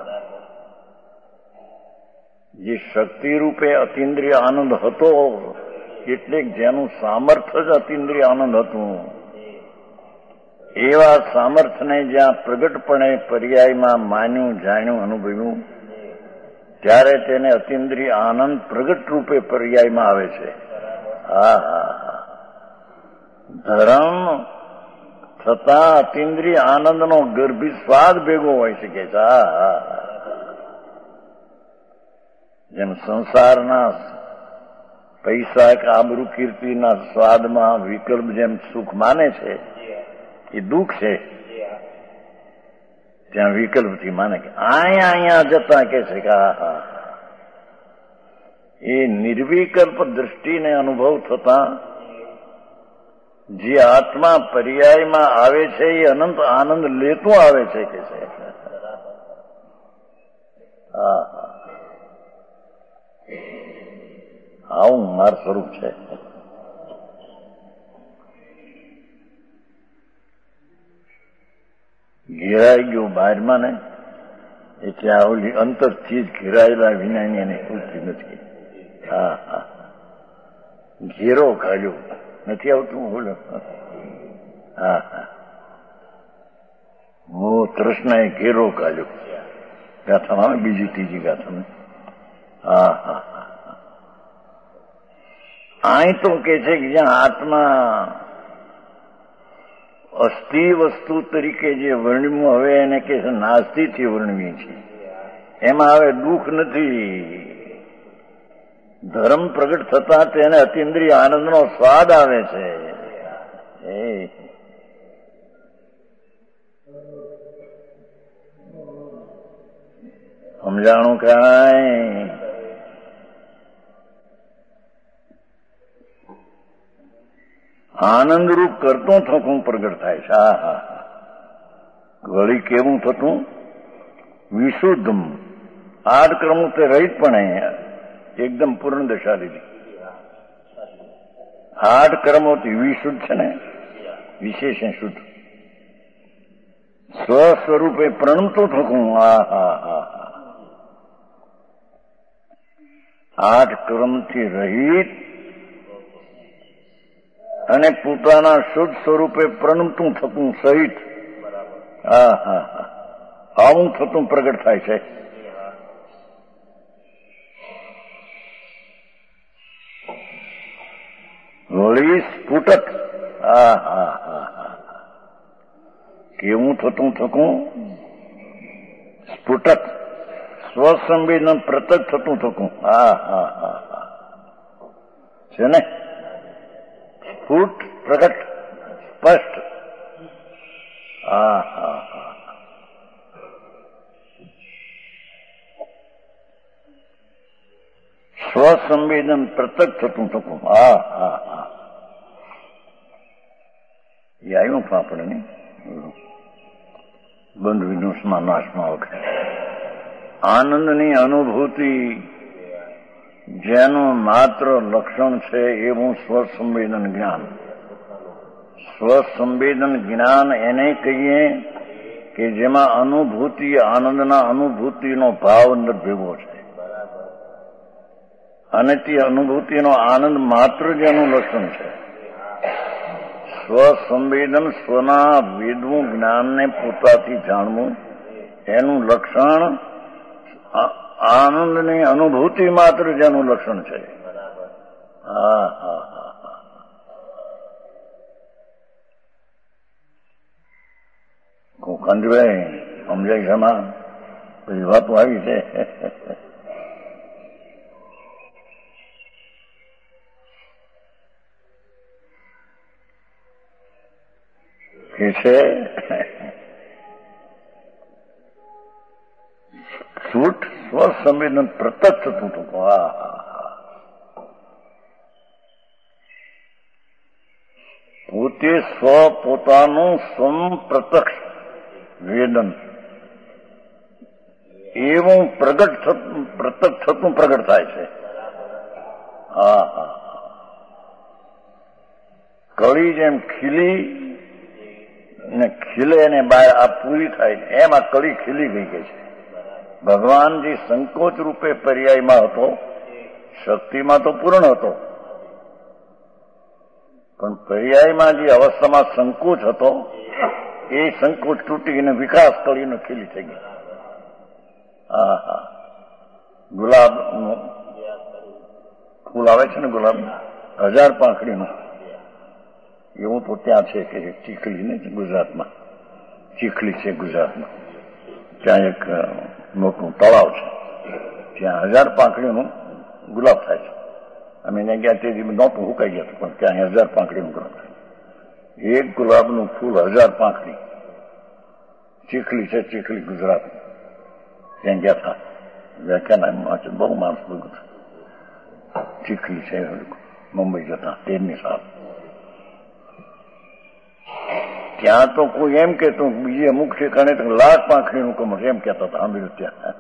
જે શક્તિ રૂપે અતિન્દ્રિય આનંદ હતો એટલે જેનું સામર્થ્ય જ અતિન્દ્રિય આનંદ હતું, એવા સામર્થ્યને જ્યાં પ્રગટપણે પર્યાયમાં માન્યું, જાણ્યું, અનુભવ્યું ત્યારે તેને અતિન્દ્રિય આનંદ પ્રગટ રૂપે પર્યાયમાં આવે છે. હા હા હા ધર્મ છતાં અતિન્દ્રિય આનંદનો ગર્ભી સ્વાદ ભેગો હોય શકે છે. હા હા જેમ સંસારના પૈસા કે આબરૂ કીર્તિના સ્વાદમાં વિકલ્પ જેમ સુખ માને છે એ દુઃખ છે. ત્યાં વિકલ્પથી માને કે અહીંયા જતા કે છે કે હા હા એ નિર્વિકલ્પ દ્રષ્ટિને અનુભવ થતા જે આત્મા પર્યાયમાં આવે છે એ અનંત આનંદ લેતું આવે છે કે છે. હા આવું માર સ્વરૂપ છે. ઘેરાઈ ગયો બહારમાં ને એટલે આ ઓલી અંતરથી જ ઘેરાયેલા વિનાની એને પૂછતી નથી. હા હા ઘેરો કાઢ્યો નથી આવતું બોલો. હા હા હું તૃષ્ણાએ ઘેરો કાઢ્યો ગાથામાં બીજી ત્રીજી ગાથામાં. હા હા અહીં તો કે છે કે જ્યાં આત્મા અસ્થિ વસ્તુ તરીકે જે વર્ણવ્યું હવે એને કે છે નાસ્તિથી વર્ણવી છે. એમાં હવે દુઃખ નથી. ધર્મ પ્રગટ થતા તેને અતિન્દ્રિય આનંદનો સ્વાદ આવે છે. સમજાણું કાંઈ? આનંદરૂપ કરતું થતું પ્રગટ થાય છે. હા હા હા. વળી કેવું થતું? વિશુદ્ધમ. આઠ ક્રમો તે રહિત પણ એકદમ પૂર્ણ દશા લીધી. આઠ કર્મોથી વિશુદ્ધ છે ને, વિશેષ શુદ્ધ. સ્વ સ્વરૂપે પ્રણમતું થતું. હા હા હા. આઠ કર્મથી રહિત અને પોતાના શુદ્ધ સ્વરૂપે પ્રણમતું થતું સહિત. હા હા હા. આવું થતું પ્રગટ થાય છે. વળી સ્ફુટક. હા હા હા હા. કેવું થતું થતું? સ્ફુટક. સ્વસંવેદન પ્રત્યક્ષ થતું થતું. હા હા હા હા. છે ને? સ્ફુટ, પ્રગટ, સ્પષ્ટ. હા હા હા. સ્વસંવેદન પ્રત્યક્ષ થતું થતું. હા હા હા. એ આવ્યું આપણે ને બંધ વિદુષમાં નાશમાં વખતે આનંદની અનુભૂતિ જેનું માત્ર લક્ષણ છે એવું સ્વસંવેદન જ્ઞાન. સ્વસંવેદન જ્ઞાન એને કહીએ કે જેમાં અનુભૂતિ, આનંદના અનુભૂતિનો ભાવ અંદર ભેગો છે. અને તે અનુભૂતિનો આનંદ માત્ર જ એનું લક્ષણ છે. સ્વસંવેદન, સ્વના વેદવું જ્ઞાનને પોતાથી જાણવું એનું લક્ષણ આનંદની અનુભૂતિ માત્ર જેનું લક્ષણ છે. હા હા હા. કંજભાઈ સમજાય છે? બધી વાતો આવી છે. કે છે છૂટ સ્વસંવેદન પ્રત્યક્ષ થતું હતું. હા હા. પોતે સ્વ પોતાનું સ્વમ પ્રત્યક્ષ વેદન એવું પ્રત્યક્ષ થતું પ્રગટ થાય છે. હા હા. કળી જેમ ખીલી ને ખીલે ને બહાર આ પૂરી થાય એમ આ કળી ખીલી ગઈ છે. ભગવાન જે સંકોચ રૂપે પર્યાયમાં હતો, શક્તિમાં તો પૂર્ણ હતો, પણ પર્યાયમાં જે અવસ્થામાં સંકોચ હતો એ સંકોચ તૂટીને વિકાસ કરીને ખીલી થઈ ગઈ. હા હા. ગુલાબનું ફૂલ આવે છે ને, ગુલાબ 1000 પાંખડીનું, એવું તો ત્યાં છે કે ચીખલી ને ગુજરાતમાં, ચીખલી છે ગુજરાતમાં, ત્યાં એક મોટું તળાવ છે, ત્યાં 1000 પાંખડીનું ગુલાબ થાય છે. અમે ત્યાં ગયા તે નહોતું, હુકાઈ ગયા હતું, પણ ત્યાં 1000 પાંખડીનું ગુલાબ થાય. એક ગુલાબનું ફૂલ 1000 પાંખડી. ચીખલી છે, ચીખલી ગુજરાત. ત્યાં ગયા હતા વ્યાખ્યાન, બહુ માણસ ભેગું છે. ચીખલી છે, મુંબઈ જતા 13ની સાલ. ત્યાં તો કોઈ એમ કહેતું, બીજે અમુક ઠેકાણે તો 1,00,000 પાંખડીનું કમળ એમ કહેતા હતા. સાંભળ્યું ત્યાં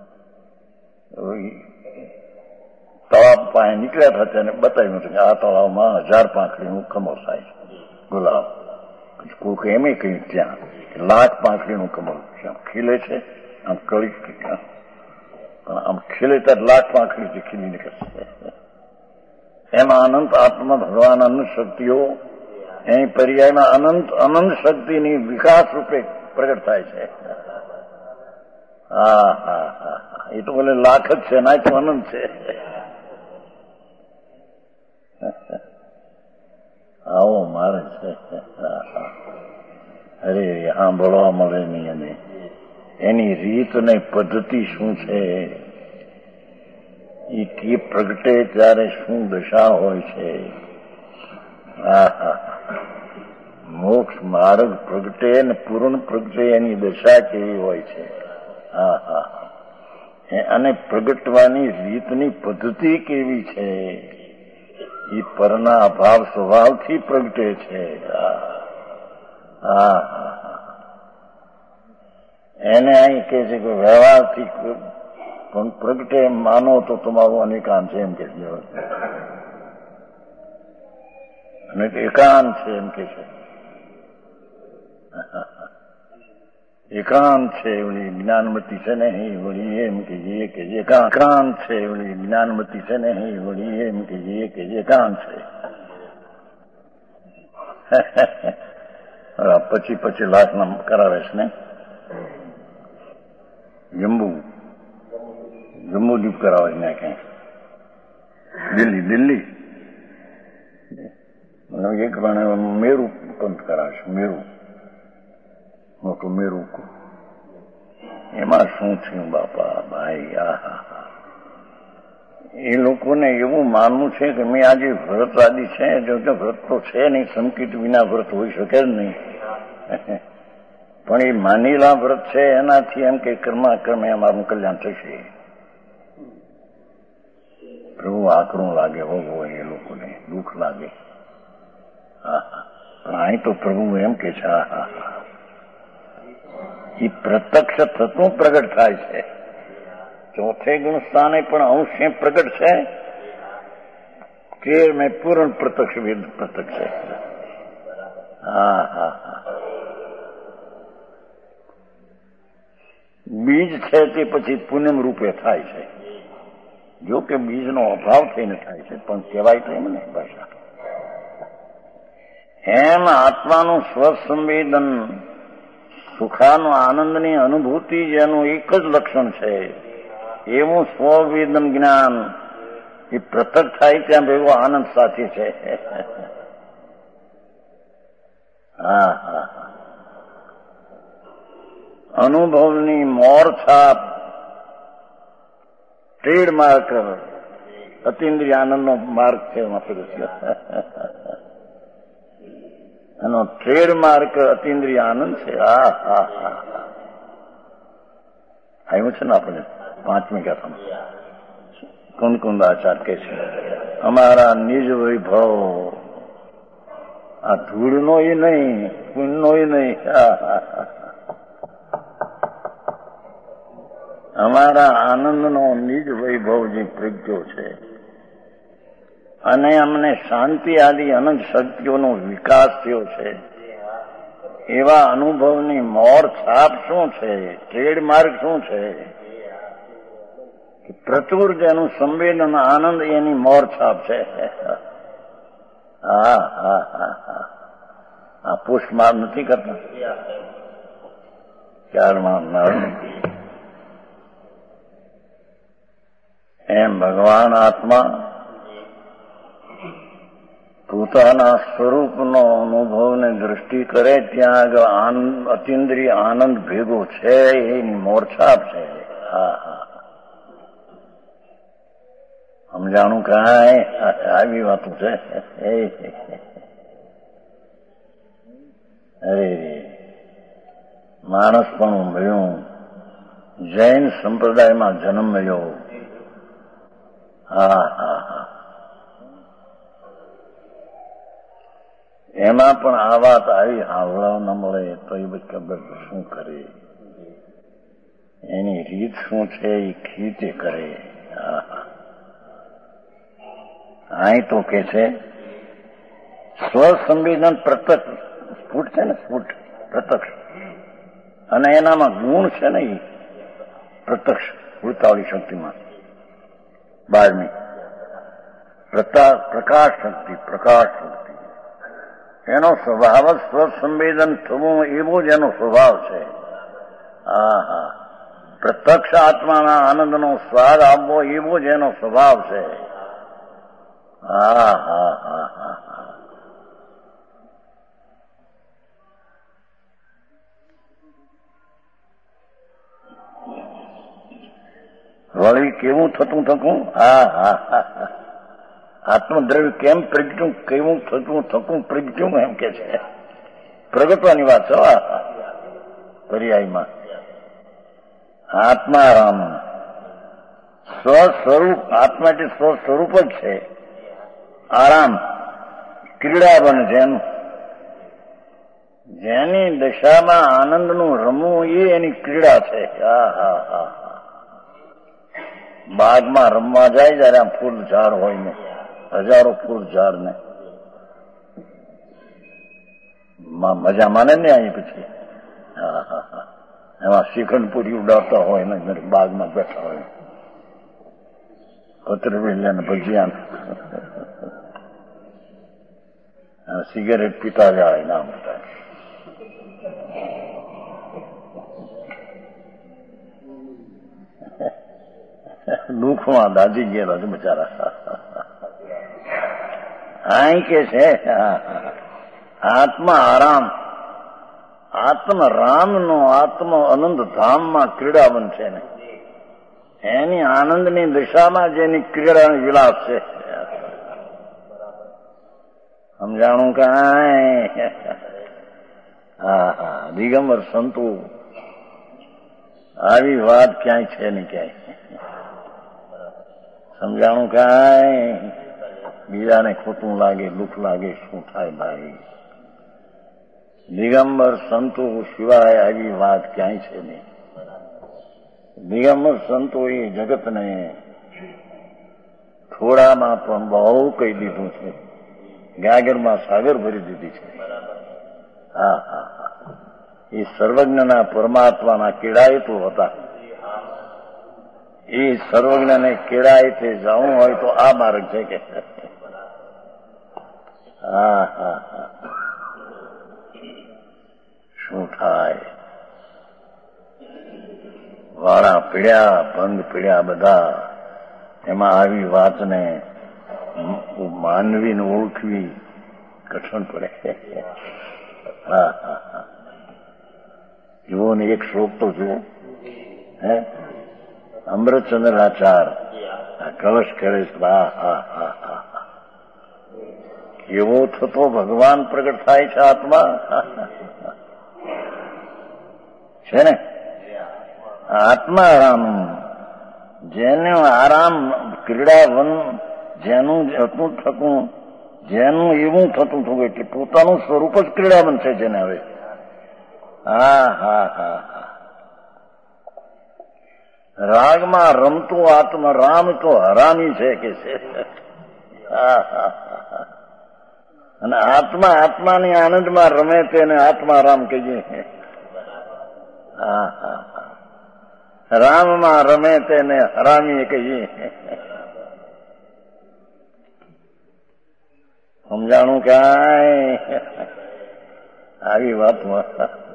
તળાવ પાસે નીકળ્યા હતા તેને બતાવ્યું હતું કે આ તળાવમાં 1000 પાંખડીનું કમળ થાય છે, ગુલાબ. કોઈ એમ કહ્યું ત્યાં 1,00,000 પાંખડીનું કમળ ખીલે છે, આમ કળી પણ આમ ખીલે ત્યારે 1,00,000 પાંખડીથી ખીલી નીકળશે. એમાં અનંત આત્મા ભગવાન અનંત શક્તિઓ એની પર્યાયમાં અનંત શક્તિની વિકાસ રૂપે પ્રગટ થાય છે. હા હા હા. એ તો બોલે 1,00,000 જ છે, ના તો અનંત છે. આવો મારે છે. અરે સાંભળવા મળે નહીં. અને એની રીત ને પદ્ધતિ શું છે, એ કે પ્રગટે ત્યારે શું દશા હોય છે. હા હા. મોક્ષ માર્ગ પ્રગટે ને પૂર્ણ પ્રગટે એની દશા કેવી હોય છે. હા હા. અને પ્રગટવાની રીતની પદ્ધતિ કેવી છે એ પરના અભાવ સ્વભાવથી પ્રગટે છે. એને અહીં કે છે કે વ્યવહારથી પણ પ્રગટે માનો તો તમારું અનેકાંત છે એમ કે છે, અને એકાંત છે એમ કે છે. એકાંત છે એવડી જ્ઞાનમતી છે નહીં વળી એમ કે એકાંત છે એવડી જ્ઞાનમતી છે નહીં વળી એમ કે એકાંત છે. પછી લાશના કરાવે છે ને જમ્બુ દીપ કરાવે છે ને ક્યાંય દિલ્હી એક મેરુ પંથ કરાવે છે. મોટું મેરુ એમાં શું થયું બાપા ભાઈ? એ લોકોને એવું માનવું છે કે મેં આજે વ્રતવાદી છે, જો વ્રત તો છે નહીં, સંકિત વિના વ્રત હોઈ શકે જ નહીં. પણ એ માનીલા વ્રત છે એનાથી એમ કે કર્માક્રમે અમારું કલ્યાણ થશે. પ્રભુ આકરું લાગે હોવો એ લોકોને, દુઃખ લાગે. પણ અહીં તો પ્રભુ એમ કે છે એ પ્રત્યક્ષ થતું પ્રગટ થાય છે. ચોથે ગુણ સ્થાને પણ અંશે પ્રગટ છે કે મેં પૂર્ણ પ્રત્યક્ષ વેદ પ્રત્યક્ષ છે. બીજ છે તે પછી પૂનમ રૂપે થાય છે. જો કે બીજનો અભાવ થઈને થાય છે, પણ કહેવાય તો એમ ને ભાષા. એમ આત્માનું સ્વસંવેદન, સુખાનું આનંદની અનુભૂતિ જેનું એક જ લક્ષણ છે, એવું સ્વવેદન જ્ઞાન એ પ્રત્યક્ષ થાય ત્યાં ભેગો આનંદ સાથી છે. અનુભવની મોર છાપ ટ્રેડમાર્ક અતિન્દ્રિય આનંદનો માર્ગ છે. એનો ટ્રેડમાર્ક અતિન્દ્રિય આનંદ છે. આવ્યું છે ને આપણે 5મી કથામાં કુંદકુંદાચાર્ય કે છે અમારા નિજ વૈભવ, આ ધૂળનો એ નહીં, પુણ્યનો એ નહીં, અમારા આનંદનો નિજ વૈભવ જે પ્રજ્ઞો છે, અને અમને શાંતિ આદિ અનંત શક્તિઓનો વિકાસ થયો છે, એવા અનુભવની મોર છાપ શું છે, ટ્રેડમાર્ક શું છે? પ્રચુર જેનું સંવેદન આનંદ એની મોર છાપ છે. આ પુષ્પમાર નથી કરતા ચારમાં એમ ભગવાન આત્મા પોતાના સ્વરૂપનો અનુભવને દ્રષ્ટિ કરે ત્યાં આગળ અતિન્દ્રિય આનંદ ભેગો છે, એની મોરછાપ છે. સમજાણું કાંઈ આવી વાતું છે? અરે માણસ પણ મળ્યું, જૈન સંપ્રદાયમાં જન્મ મળ્યો. એમાં પણ આ વાત આવી, હાવડાઓ ન મળે તો એ બધી ખબર શું કરે, એની રીત શું છે એ ખીતે કરે. અહીં તો કે છે સ્વસંવેદન પ્રત્યક્ષ સ્ફુટ છે ને, સ્ફુટ પ્રત્યક્ષ, અને એનામાં ગુણ છે ને એ પ્રત્યક્ષ ઉતાવળી શક્તિમાં 12મી પ્રકાશ શક્તિ, એનો સ્વભાવ જ સ્વસંવેદન થવું, એવો જ એનો સ્વભાવ છે. પ્રત્યક્ષ આત્માના આનંદનો સ્વાદ આપવો, એવો જ એનો સ્વભાવ છે. વળી કેવું થતું થતું, આત્મદ્રવ્ય કેમ પ્રગટ્યું, કેવું થતું પ્રગટ્યું, એમ કે છે. પ્રગટવાની વાત છે પર્યાયમાં. આત્મારામ સ્વસ્વરૂપ, આત્મા એટલે સ્વસ્વરૂપ જ છે. આરામ ક્રીડાવન જેની દશામાં આનંદનું રમવું એ એની ક્રીડા છે. બાગમાં રમવા જાય જયારે આમ ફૂલ ઝાડ હોય ને, હજારો ફૂલ ઝાડ ને મજા માને ને અહીં પછી. એમાં શ્રીખંડપુરી ઉડાડતા હોય ને બાગમાં બેઠા હોય, પતરવેલિયા ને ભજીયા સિગરેટ પીતા જાય ના બધા. દુઃખમાં દાજી ગયેલા છે બચારા. અહીં કે છે આત્મા આરામ, આત્મ રામનો આત્મ અનંત ધામમાં ક્રીડાવન છે ને, એની આનંદની દિશામાં જેની ક્રીડા વિલાસ છે. સમજાણું કાંઈ? દિગંબર સંતો આવી વાત ક્યાંય છે નહીં ક્યાંય. સમજાણું કાંઈ? બીજાને ખોટું લાગે, દુઃખ લાગે, શું થાય ભાઈ? દિગંબર સંતો સિવાય આવી વાત ક્યાંય છે નહીં. દિગંબર સંતો એ જગતને થોડામાં પણ બહુ કહી દીધું છે, ગાગરમાં સાગર ભરી દીધી છે. એ સર્વજ્ઞના પરમાત્માના કેળાયતો હતા. એ સર્વજ્ઞને કેળાયતે જવું હોય તો આ માર્ગ છે કે શું થાય? વાળા પીડ્યા, ભંગ પીડ્યા બધા. એમાં આવી વાતને માનવીને ઓળખવી કઠણ પડે. જુઓ ને એક શ્લોક તો જુઓ, હે અમૃતચંદ્રાચાર કલશ કરે કેવો થતો ભગવાન પ્રગટ થાય છે આત્મા છે ને. આત્મા આરામ, જેનું આરામ ક્રીડાવન, જેનું હતું થતું, જેનું એવું થતું થતું એટલે પોતાનું સ્વરૂપ જ ક્રીડાવન છે જેને. હવે રાગમાં રમતું આત્મા રામ તો હરામી છે કે છે. અને આત્મા આત્માની આનંદમાં રમે તેને આત્મા રામ કહીએ. રામમાં રમે તેને હરામી કહીએ. સમજાણું કાંઈ? આવી વાતમાં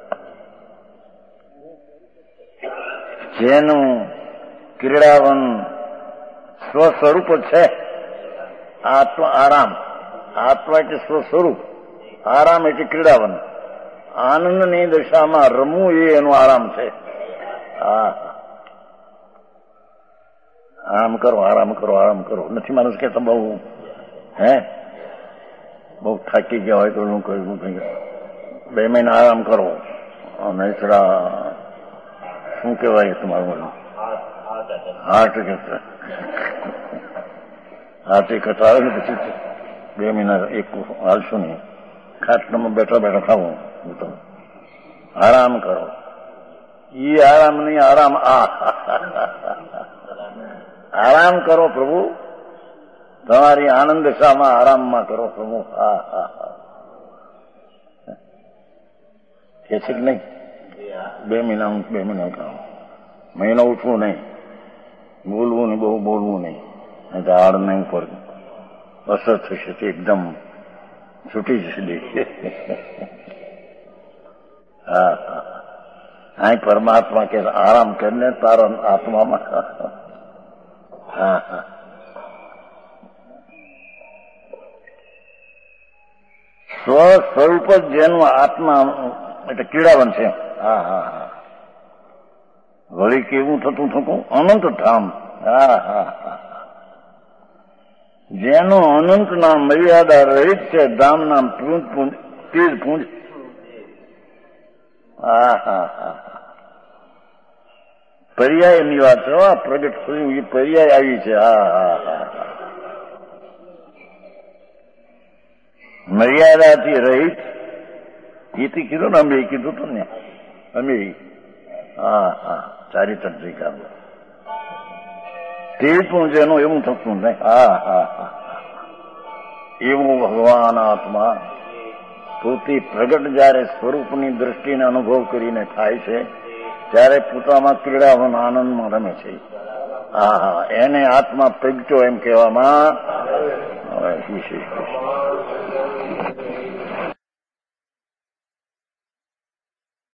જેનું ક્રીડાવન સ્વસ્વરૂપ છે, આત્મા આરામ. આત્મા એટલે સ્વસ્વરૂપ, આરામ એટલે ક્રીડાવન. આનંદની દશામાં રમવું એ એનો આરામ છે. આરામ કરો, આરામ કરો, આરામ કરો. નથી માણસ કે બહુ બહુ થાકી ગયા હોય તો હું કહ્યું 2 મહિના આરામ કરો. નહીતર શું કહેવાય તમારું હાર્ટ એટેક આવે ને પછી 2 મહિના એક હાલશું નહીં. ખાટલામાં બેઠા બેઠા ખાવું. આરામ કરો. એ આરામ નહીં, આરામ આરામ કરો પ્રભુ. તમારી આનંદ શામાં આરામમાં કરો પ્રભુ. કે છે કે નહીં? 2 મહિના ખાવ. મહિનો ઉઠવું નહીં, બોલવું નહીં, બહુ બોલવું નહીં, નહીં તો હાડ નહીં પર અસર થશે. તે એકદમ છૂટી જશે. અહીં પરમાત્મા કે આરામ કરીને તારા આત્મામાં. સ્વસ્વરૂપ જ જેનું આત્મા એટલે ક્રીડાવન છે. વળી કેવું થતું થતું અનંત ધામ. જેનું અનંતના મર્યાદા રહિત છે ધામના તેજ પૂંજ. પર્યાયની વાત છે. પ્રગટ થયું એ પર્યાય આવી છે. મર્યાદાથી રહિત એથી કીધું ને અમે કીધું હતું ને અમે હા ચારિત્ર સ્વીકારવું તે પણ જેનું એવું થતું નહીં. હા એવું ભગવાન આત્મા પોતે પ્રગટ જયારે સ્વરૂપની દ્રષ્ટિને અનુભવ કરીને થાય છે ત્યારે પોતામાં ક્રીડાવન આનંદમાં રમે છે. એને આત્મા પ્રગટ્યો એમ કહેવામાં વિશેષ